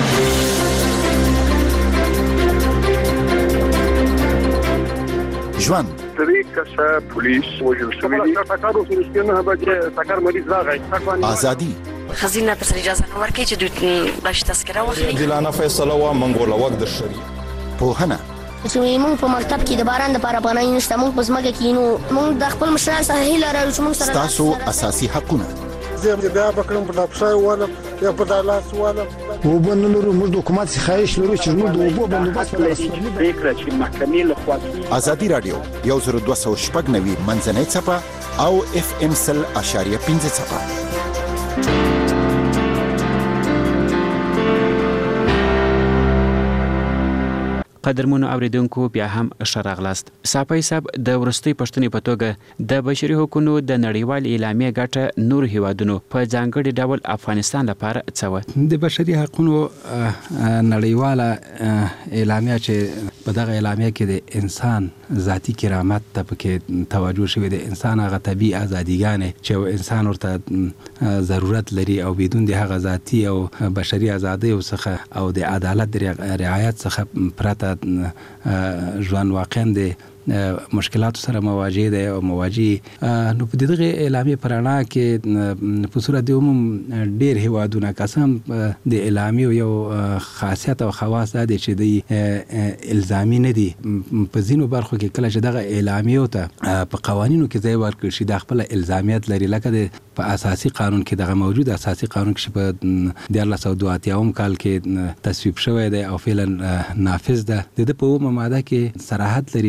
ژوند درې کسه پولیس وژل شوي دي. ټکر وشو نه بچ ټکر مریض راغی. ازادي خزینه پر اجازه نه ورکړي چې دوی باش تذکره واخلي. دلانه فیصله وا منګوله وخت در شری. پوهنه چې موږ په مکتب کې د باران د لپاره پناه نشته، موږ په ځمکه کې نو موږ د خپل مشران سره هیله لرو چې موږ سره تاسو اساسي حقونه زه بیا بکرم په لاپشای ولم یا په دالاس ولم وبنلو موږ د حکومت خواهش لرو چې موږ د وبو بندوبست په فکر چې محکمې له خوا ازادي رادیو 1290 منځنۍ صفه او FM 100.5 صفه. قدرمنو اوریدونکو، بیا هم ښه راغلاست. صافی صاحب، د وروستۍ پوښتنې په توګه د بشري حقوقو د نړیوال اعلامیې ګټه نور هیوادونو په ځانګړي ډول افغانستان لپاره څه و؟ د بشري حقوقو نړیواله اعلامیه چې په دغه اعلامیه کې د انسان ذاتی کرامت ته پکې توجه شوی، د انسان هغه طبیعي ازادیګانې چې انسان ورته ضرورت لري او بدون د هغه ذاتی او بشري ازادیو څخه او د عدالت رعایت څخه پرته ژوند واقعا د مشکلات سره مواجه دي او مواجه نو په دغه اعلامیه پرانا کې په صورت د عموم ډیر هیوادونه قسم د اعلامیه یو خاصیت او خواص دي چې د الزامي نه دي. په ځینو برخو کې کله چې دغه اعلامیه ته په قوانینو کې ځای ورکړل شي د خپل الزامیت لري، لکه د په اساسي قانون کې دغه موجود اساسي قانون کې په 1982 کال کې تصویب شوی دی او فعلا نافذ ده. د په 9 ماده کې صراحت لري چې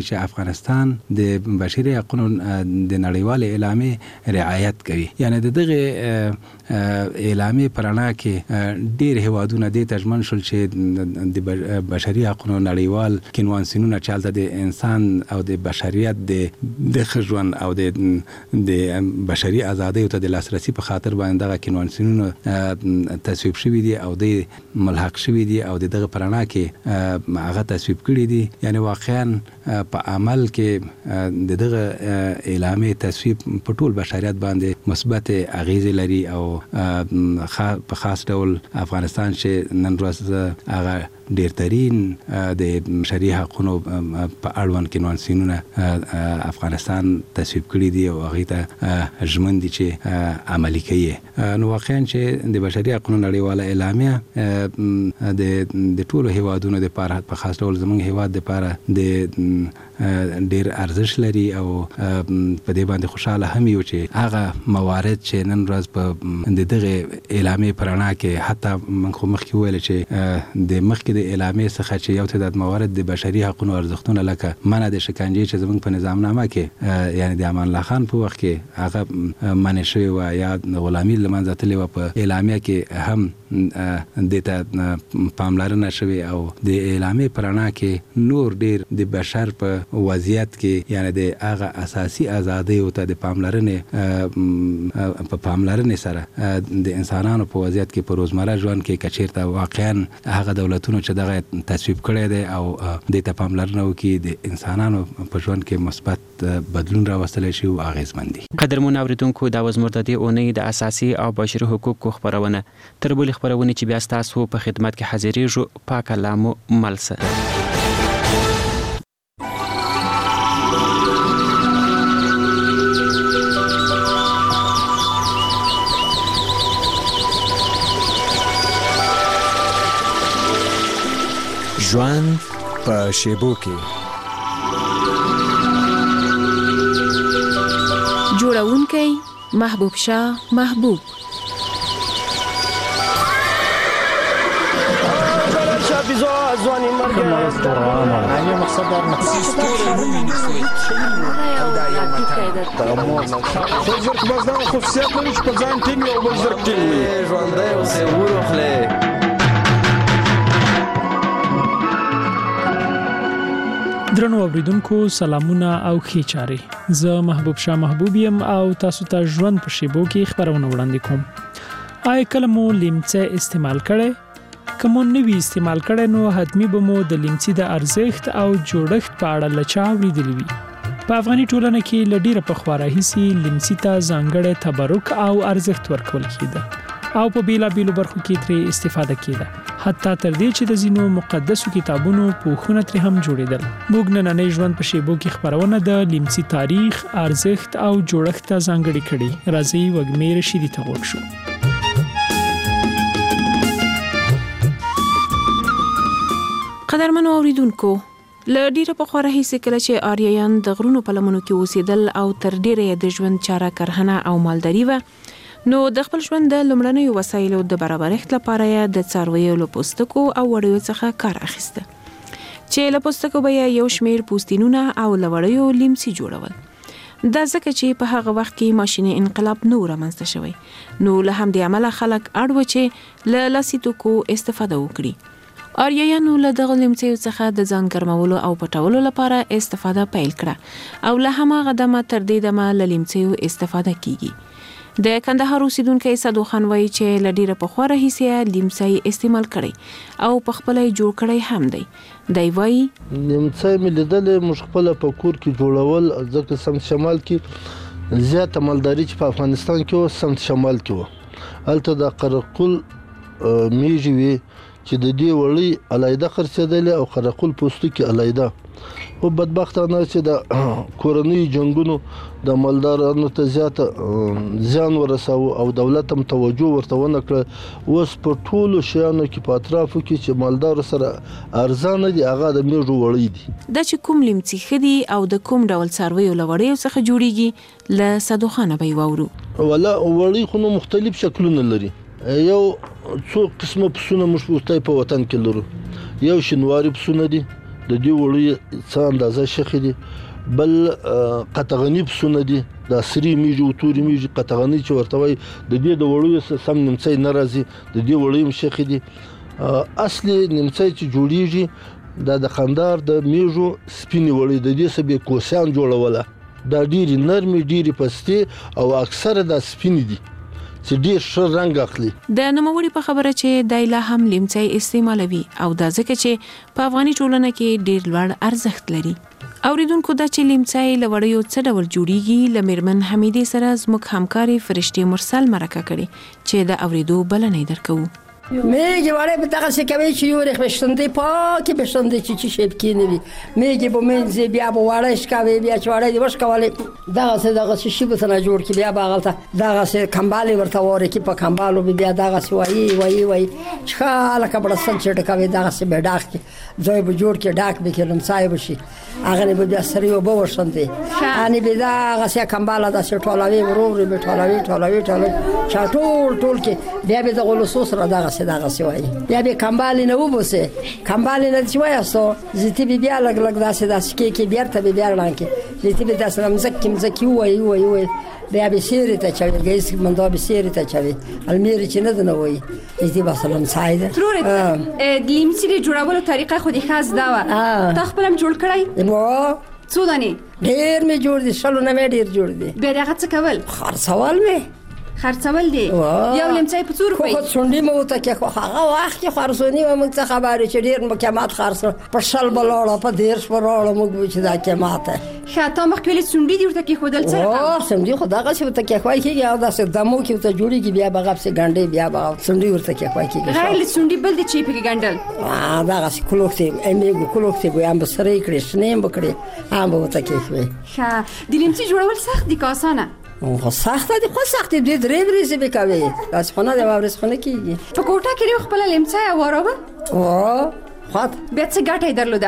افغانستان د بشري حقوقو د نړیوال اعلامیې رعایت کوي. یعنی دغه اعلامیې پرانا کې ډیر هیوادونه د تجمن شول چې د بشري حقوقو نړیوال کنوانسیونونه چالت د انسان او د بشریت د خژوند او د بشري ازادۍ ته د لاسرسي په خاطر باندې دغه کنوانسیونونه تصویب شوي دي او د ملحق شوي دي او دغه پرانا کې هغه تصویب کړي دي. یعنی واقعا په عمل کې دغه اعلامیې تصویب په ټول بشریت باندې مثبت اغیزه لري او په خاص ډول افغانستان چې نن ورځ هغه ډیرترین د بشري حقوقو په اړوند کنوانسیونونه افغانستان تصویب کړي دي او هغه ته ژمن دي چې عملي کوي. نو واقعا چې د بشري حقوقو نړیواله اعلامیه د ټولو هیوادونو لپاره په خاص ډول زموږ هیواد لپاره د ډیر ارزښت لري او په دې باندې خوشاله هم یو چې هغه موارد چې نن ورځ په دغه اعلامیې پرانا کې حتی موږ مخکې ویل چې د مخکې د اعلامیې څخه چې یو تعداد موارد د بشري حقوقو ارزښتونه لکه منع د شکنجې چې زموږ په نظامنامه کې یعنی د امان الله خان په وخت کې هغه منع شوی و یا غلامي له منځه تللې و، په اعلامیه کې هم دته پاملرنه شوی او د اعلامیې پرانا کې نور ډیر د بشر په وضعیت کې یعنی د هغه اساسي ازادۍ او ته د پاملرنې سره د انسانانو په وضعیت کې په روزمره ژوند کې کچیرته واقعا هغه دولتونو چې دغه تصویب کړی دی او د ته پاملرنه وکړي د انسانانو په ژوند کې مثبت بدلون راوستلی شي او اغیزمن دي. قدرمن اوریدونکو دا وز مرتدي اونۍ د اساسي او بشري حقوقو خبرونه تر بلې خبرونه چې بیا ستاسو په خدمت کې حاضرېږو پاک الله مو مل سره. ژوند په شیبو کې جوړونکی محبوب شاه محبوب ځواني مرګ یو مقصد در بزرګ بزنه خصوصیت لري چې په ځان ټینګ او بزرګ ټینګ ژوندی اوسې ورخلې. درنو اوریدونکو سلامونه او ښې چارې. زه محبوب شاه محبوب یم او تاسو ته ژوند په شیبو کې خبرونه وړاندې کوم. آیا کله مو لیمڅه استعمال کړئ؟ که مو نوی استعمال کړئ نو حتمی به مو د لیمڅې د ارزښت او جوړښت په اړه له چا اورېدلي وي. په افغاني ټولنه کې له ډېره پخوا راهیسې لیمڅې ته ځانګړی تبرک او ارزښت ورکول کېده او په بېلابېلو برخو کې ترې استفاده کېده، حتی تر دې چې د ځینو مقدسو کتابونو پوښونه ترې هم جوړېدل. موږ نننۍ ژوند په شیبو کې خبرونه د لیمڅي تاریخ، ارزښت او جوړښت ته ځانګړې کړي. راځئ وږمې رشیدي ته غوږ شو. قدرمنو اوریدونکو، له ډیره پخوا راهیسې کله چې آریایان د غرونو په لمنو کې اوسېدل او تر ډیره یې د ژوند چاره کرهنه او مالداري وه، نو د خپل ژوند د لومړنیو وسایلو د برابرښت لپاره یې د څارویو له پوستکو او وړیو څخه کار اخیسته، چې له پوستکو به یې یو شمېر پوستینونه او له وړیو لیمڅي جوړول. دا ځکه چې په هغه وخت کې ماشیني انقلاب نو رامنځته شوی، نو له همدې امله خلک اړ وو چې له لاسي توکو استفاده وکړي. آریایانو له دغه لیمڅیو څخه د ځان ګرمولو او پټولو لپاره استفاده پیل کړه او له هماغه دمه تر دې دمه له لیمڅیو استفاده کیږي. د کندهار اوسیدونکی صدو خان وایي چې له ډیره پخوا راهیسې لیمڅی استعمال کړي او په خپل جوړ کړي هم دی. دی وایي لیمڅی مې لیدلې موږ خپل په کور کې جوړول، ځکه سمت شمال کې زیاته مالداري چې په افغانستان کې و سمت شمال کې و، هلته د قرقل میږي وي چې د دې وړۍ علیده خرڅېدلې او قرقل پوستکي علیده. خو بدبختانه چې د کورنیو جنګونو د مالدارانو ته زیاته زیان ورساوه او دولت هم توجه ورته ونه کړه. اوس په ټولو شیانو کې په اطرافو کې چې مالدارو سره ارزانه دي هغه د میږو وړۍ دي. دا چې کوم لیمڅي ښه دي او د کوم ډول څارویو له وړیو څخه جوړیږي له صدو خانه به یې واورو. ولا وړۍ خو نو مختلف شکلونه لري. یو څو قسمه پسونه موږ په وطن کې لرو. یو شینواري پسونه دي، د دې وړۍ څه اندازه شخې دي، بل قطغنی پسونه دي د سری میږي او توري میږي قطغنی چې ورته وای د دې د وړو سم نیمڅي ناراضي د دې وړو مشخ دي اصلي نیمڅي چې جوړیږي د خندار د میږو سپینی وړي د دې سبي کوسان جوړوله دا ډيري نرمي ډيري پستي او اکثره د سپینی دي چې ډیر ښه رنگ اخلي. د نوموړي په خبره چې دایلا هم لیمڅي استعمالوي او دا ځکه چې په افغاني ټولنه کې ډیر لوړ ارزښت لري. اوریدونکو دا چې لیمڅي لوړیو څه ډول جوړیږي لمرمن حمیدي سره زموږ همکاري فرشتي مرسل مرکه کړي چې د اوریدو بلنې درکو. میگه ولی به دقیقه سکوی چی یوری بشتنده پاکی بشتنده چی شبکی نبی میگه با منزی بیا با وارش کوی بیا چی واری دیوش کوالی دقیقه شی بتنا جور کی بیا باغلتا دقیقه کمبالی ورتواری کی پا کمبالو بیا دقیقه وای چخاله کبرستان چرت کوی دقیقه بداخ کی زای بجور کی داک بکرم سایه بشی اگر بیا سریو بوشتنده آنی بیا دقیقه کمبالا دست طلاوی وروری به طلاوی چطور کی بیا بیا قلوسوس را دغه سوای بیا به کمبالی نه وبوسه کمبالی نه چوي اسو زيتي بیا لګ داسې کې بیرته بیا لانکه زيتي به داسې مزکی وای بیا به سیری ته چوي ګیس مندا به سیری ته چوي المیر چې نه نه وای زيتي مثلا سايده ترورت لیمڅي جوړولو طریقه خو دې خاص دا و تا خپلم جوړ کړی نو څو دانی ډیر می جوړ دي شلو نه ډیر جوړ دي به دغه څه کول خرڅول می خرڅول دي یو لیمڅي په څور خو څونډي مو ته کې خو هغه وخت کې خرڅونی و موږ څه خبرې چې ډیر مکمات خرڅ په شل بلوړه په دیرش بلوړه موږ چې دا کې ماته شاته مخ کولې څونډي دی ورته کې خودل څه او څونډي خو دغه څه ته کې خوای کېږي او داسې دمو کې ته جوړیږي بیا بغاب سي ګنډې بیا بغاب څونډي ورته کې خوای کېږي غیر څونډي بل دي چې په کې ګنډل دغه څه کلوکتي امیګو کلوکتي به هم سره کړې شنیم بکړې هم ورته کې خوای ښه د لیمڅي جوړول سخت دي که اسانه خو سخت دي خو سخت دي درې ورځې به کوي تاسو خونه دی ورځ خونه کېږي په کوټه کې خپل لیمڅي وراوه او خاط بیا څه ګټه درلوده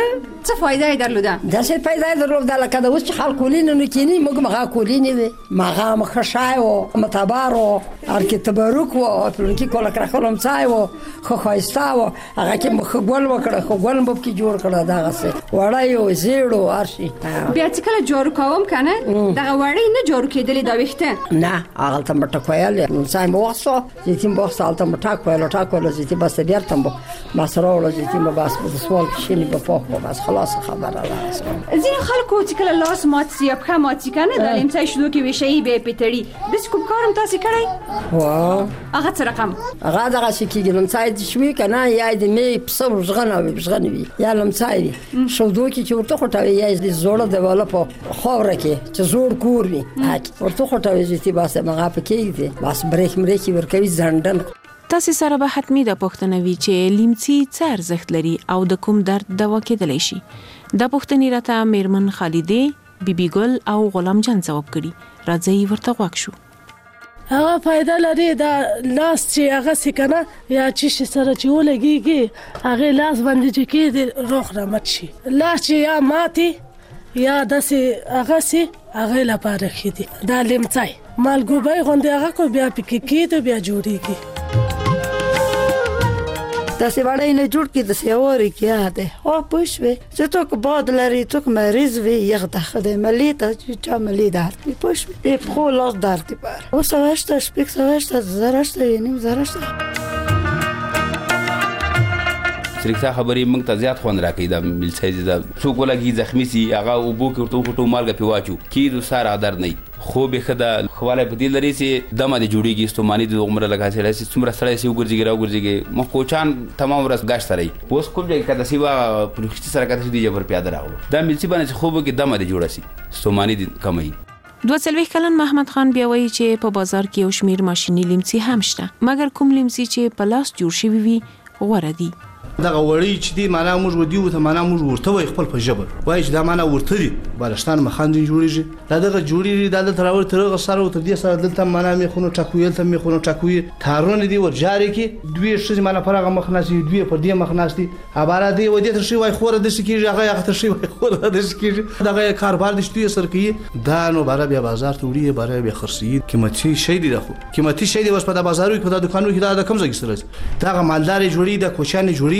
څه فائدہ درلوده دا څه فائدہ درلوده لکه دا اوس چې خلک کولین نو کینی موږ مغه کولین وي مغه مخشایو متبارو ارکی تبرک و پلون کې کوله کړه خلم ځایو خو خوښتاو هغه کې مخ ګول وکړه خو ګول مب کې جوړ کړه دا غسه وړایو زیړو ارشي بیا چې کله جوړ کوم کنه دا وړی نه جوړ کېدلې دا وخته نه هغه ته مټ کویل نو ځای مو وسو چې تیم بوخ سالته مټ کویل چې بس بیا تم ما سره ولې چې ما بس په سوال شینی په پوهه بس خلاص خبره راځي ځین خلکو چې کله لاس مات سی په مات کنه د لیمڅي شلو کې وشي به پټړي د کوم کارم تاسو کړی وا هغه څه رقم هغه دغه شي کې لیمڅي شوي کنه یا د می په بشغنوي یا لیمڅي شو دوی چې ورته خټوي یا د زوړه دیواله په خوره کې چې زوړ کور وي ورته خټوي چې بس مغه پکې دي بس بریک ورکوي ځندن تاسو سره به حتمی د پښتنه وی چې لیمڅي څه ارزښت لري او د کوم درد دوا کېدلی شي د پښتني راته میرمن خالدې بیبي ګل او غلام جان جواب کړي راځي ورته غوښ شو هغه فائدہ لري دا لاس چې هغه سکنه یا چې سره چې ولګيږي هغه لاس باندې چې کې روغ رحمت شي لاس چې یا ماتي یا داسې هغه سي هغه لپاره خېدي دا لیمڅي مالګوبای غونډه هغه کو بیا پکې کېد بیا جوړيږي داسې وړای نه جوړ کې د سیوري کې ده او پښوی چې څوک باد لري څوک مریض وي یغ د خدمت ته چې ملي دار پښوی په خو لاس دار کې بار او سواشته شپږ سواشته زراشته نیم زراشته سریکتا خبرې موږ ته زیات خوند راکې دا ملڅي دا څوک ولګي زخمی سي هغه او بو کې ورته ټو مالګه پیواچو کې د ساره درد نه خو به خدا خواله په دې لري چې دمه د جوړیږي استومانی د عمر لګا سره چې څومره سره سي وګرځيږي مخ کوچان تمام ورځ گاش سره اوس کوم ځای کې د سیوا پرخصتي سره کته دي جبر پیاده راغلو دا ملڅي باندې خو به کې دمه د جوړه سي استومانی کمي 22 کلن محمد خان بیا وایي چې په بازار کې یو شمیر ماشيني لیمڅي هم شته مګر کوم لیمڅي چې په لاس جوړ شوی وي غوړه دي دغه وړي چې دی معنا موږ ودیو ته معنا موږ ورته وای خپل په جبر وای چې دا معنا ورته دي بلشتان مخاندین جوړیږي دا دغه جوړیږي د تراور ترغه سره او تر دې سره دلته معنا می خونو ټاکویل ته می خونو ټاکوي تارونه دی ور جاري کې دوی شې معنا فرغه مخناسي دوی پر دې مخناسي عبارت دی ودی تر شي وای خوره د شکیږي هغه تر شي وای خوره د شکیږي دغه کاروبار د شتوی سر کې دا نو بار بیا بازار ته وړي بار بیا خرڅي قیمتي شي دی دغه قیمتي شي دی وس په بازارو کې په دکانو کې دا کم ځای سره دا مالدار جوړي د کوچانه جوړي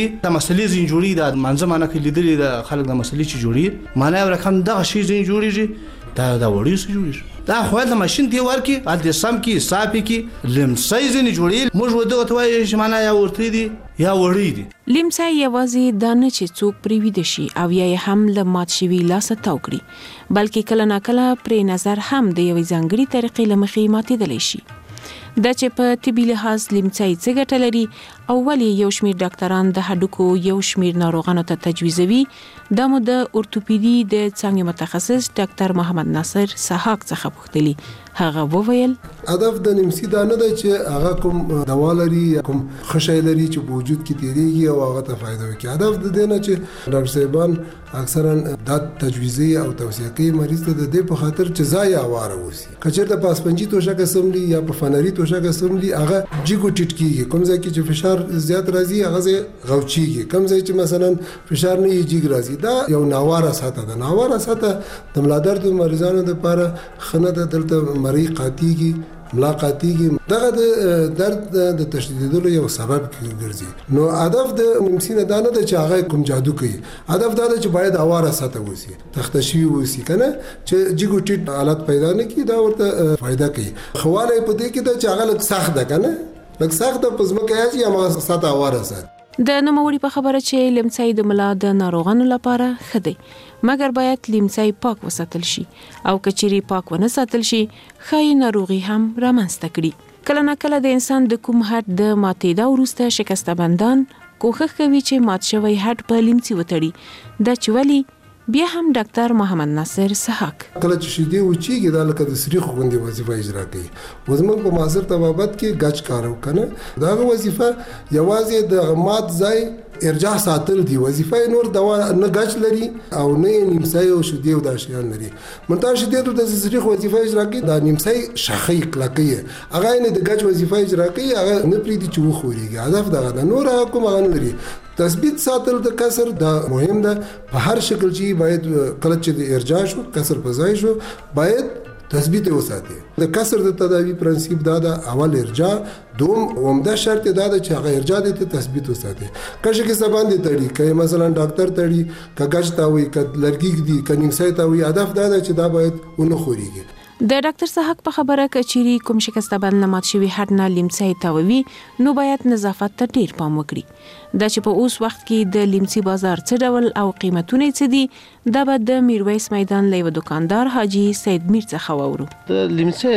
د مسلې زین جوړي د منځ معنا کې لیدلې د خلک د مسلې چې جوړي معنا یو رقم دغه شی زین جوړیږي دا وړي څه جوړیږي دا خو د ماشين دی ورکی ال د سم کې صافي کې لمسای زین جوړي موږ ودغه توای چې معنا یا ورته دي یا وړي دي لمسای یوازې د نه چې څوک پریوي دي شي او یا هم لمات شوی لاس تاوکړي بلکې کله ناکله پرې نظر هم د یوې ځانګړي طریقې لمخې ماتېدلی شي دا چې په طبي لحاظ لمسای څه ګټه لري او ولې یو شمېر ډاکټران د هډوکو یو شمېر ناروغانو ته تجویزوي دا مو د اورتوپیدي د څانګې متخصص ډاکټر محمد ناصر سحاق څخه پوښتلی هغه وویل هدف د لمسي دا نه دی چې هغه کوم دوا لري کوم خشای لري چې په وجود کې تیریږي او هغه ته فائدہ وکړي هدف د دې نه چې ډاکټر صاحبان اکثرا د تجویزي او توصیه کوي مریض ته د دې په خاطر چې ځای اواره وسی کچر د پاسپنجي توشک اسمبلی یا په فنري توشک اسمبلی هغه جګو ټټ کیږي کوم ځای کې چې فشار زیات راځي هغه ځای غوچیږي کوم ځای چې مثلا فشار نه یې راځي دا یو ناواره ساته ده ناواره ساته د ملا درد مریضانو لپاره خنه د دلته مری قاتیږي ملاقاتيږي دغه د درد د تشدیدولو یو سبب ګرځي نو هدف د لمسینه دا نه چې هغه کوم جادو کوي هدف دا چې باید اواره ساته وسی تختشوي وسی کنه چې جګو ټیټ حالت پیدا نه کی دا ورته فائدہ کوي خواله په دې کې چې هغه لږ سخت ده کنه لږ سخت په ځمکه یې یا ما ساته اواره سات د نوموړي په خبره چې لمسای د ملا د ناروغانو لپاره خدي مګر باید لمسای پاک وساتل شي او کچيري پاک ونه ساتل شي خای ناروغي هم رامنځته کړي کله ناکله د انسان د کوم هډ د ماتېدا وروسته شکسته بندان کوښښ کوي چې مات شوی هډ په لمسي وتړي دا چولي بیا هم ډاکټر محمد ناصر سحاق کله چې شیدې وچیږي دا لکه د سریخ غوندي وظیفه اجرا کوي وزمن په معاصر طبابت کې گچ کارو کنه دا وظیفه یوازې د مات ځای ارجاع ساتل دی وظیفه نور دوا نه گچ لري او نه نیمسای او شیدې او د شیان لري منتار شیدې د سریخ وظیفه اجرا کوي دا نیمسای شخی کلکي هغه نه د گچ وظیفه اجرا کوي هغه نه پریدي چې وخوريږي هدف دا نور کوم هغه لري تثبیت ساتل د کسر دا مهم ده په هر شکل چې باید کله چې د ارجاع شو کسر په ځای شو باید تثبیت وساتي د کسر د تداوی پرنسپ دا د اول ارجاع دوم عمده شرط دا د چې هغه ارجاع د تثبیت وساتي کله چې سبان دي تړي کله مثلا ډاکټر تړي کګج تا وي ک لرګي دي ک نیمسای تا وي هدف دا د چې دا باید ونه خوريږي د ډاکټر سحاق په خبره کچيري کوم شکسته بند مات شوی هډ نه لمسای تاوي نو باید نظافت ته ډیر پام وکړي دا چې په اوس وخت کې د لمسي بازار څه ډول او قیمتونه څه دي دا به د میرویس میدان لیو دکاندار حاجی سید میر څخه وورو د لمسي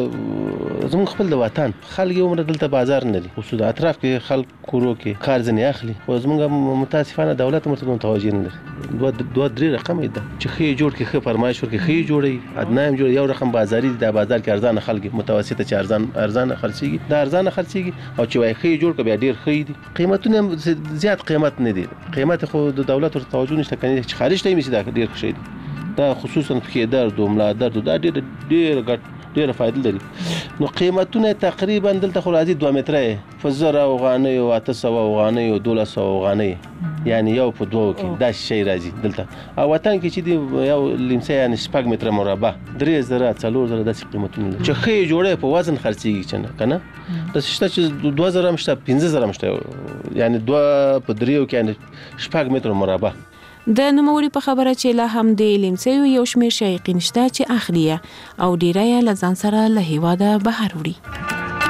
زموږ خپل د وطن خلک عمر دلته بازار نه دي خصوصا اطراف کې خلک کورو کې کار ځنی اخلي او زموږ متاسفانه دولت مرته متوجه نه دي دوه درې رقم ده چې خې جوړ کې خې فرمایش ورکې خې جوړي ادنایم جوړ یو رقم بازاري د بازار کې ارزان خلک متوسطه چې ارزان خرڅيږي دا ارزان خرڅيږي او چې وای خې جوړ کې بیا ډیر خې دي قیمتونه زیات قیمت نه دي قیمت خو د دولت ور توجه نشته کني چې خارج ته میشي دا ډیر خې دي دا خصوصا په درد او ملا درد دا ډیر ډیر فائدې لري نو قیمتونه تقریبا دلته خو راځي 2 متره فزر او غانې او 800 او غانې او 1200 غانې یعنی یو په دوه کې دا شی راځي دلته او وطن کې چې دی یو لمسه یعنی 6 متره مربع 3000 4000 داسې قیمتونه چې خې جوړه په وزن خرڅيږي کنه د شته چې 2000 مشته 15000 مشته یعنی 2 په 3 کې یعنی 6 متره مربع د نوموړي په خبره چې لا هم د لمسیو یو شمېر شایقین شته چې اخلي او ډیره له ځان سره له هیواده بهر وړي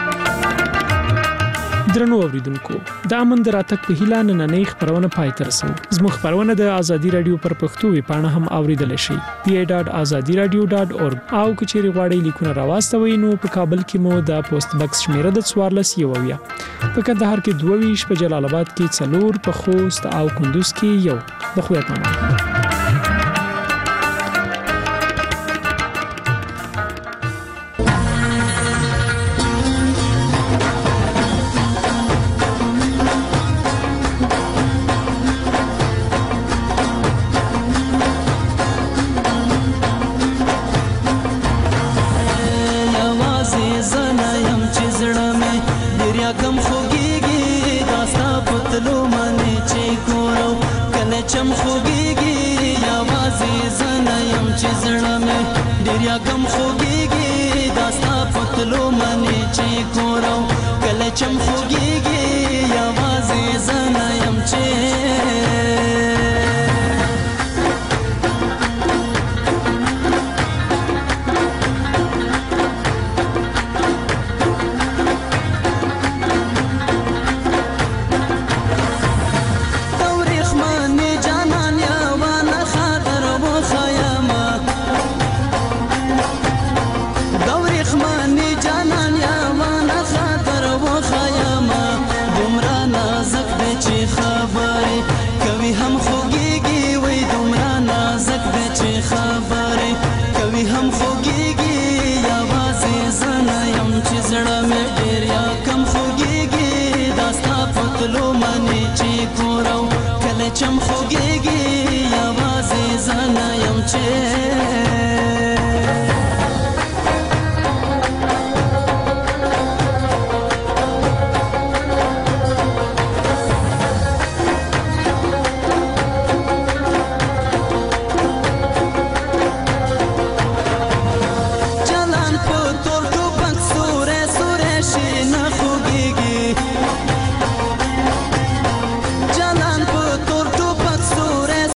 درنو اوریدونکو دا من دراتک په هیله نننۍ خبرونه پای ته رسو زموږ خبرونه د ازادي رادیو پر پښتو ویبپاڼه هم اوریدل شي pa.azadiradio.org او کچېری غواړئ لیکونه راوستوي نو په کابل کې مو د پوسټ باکس شمیره د 14 یوویا په کندهار کې 22 په جلال آباد کې 4 په خوست او کندوز کې یو د خو په چم خوږیږي یوازې زنه یم چې چم خوږیږي یوازې زنه یم چې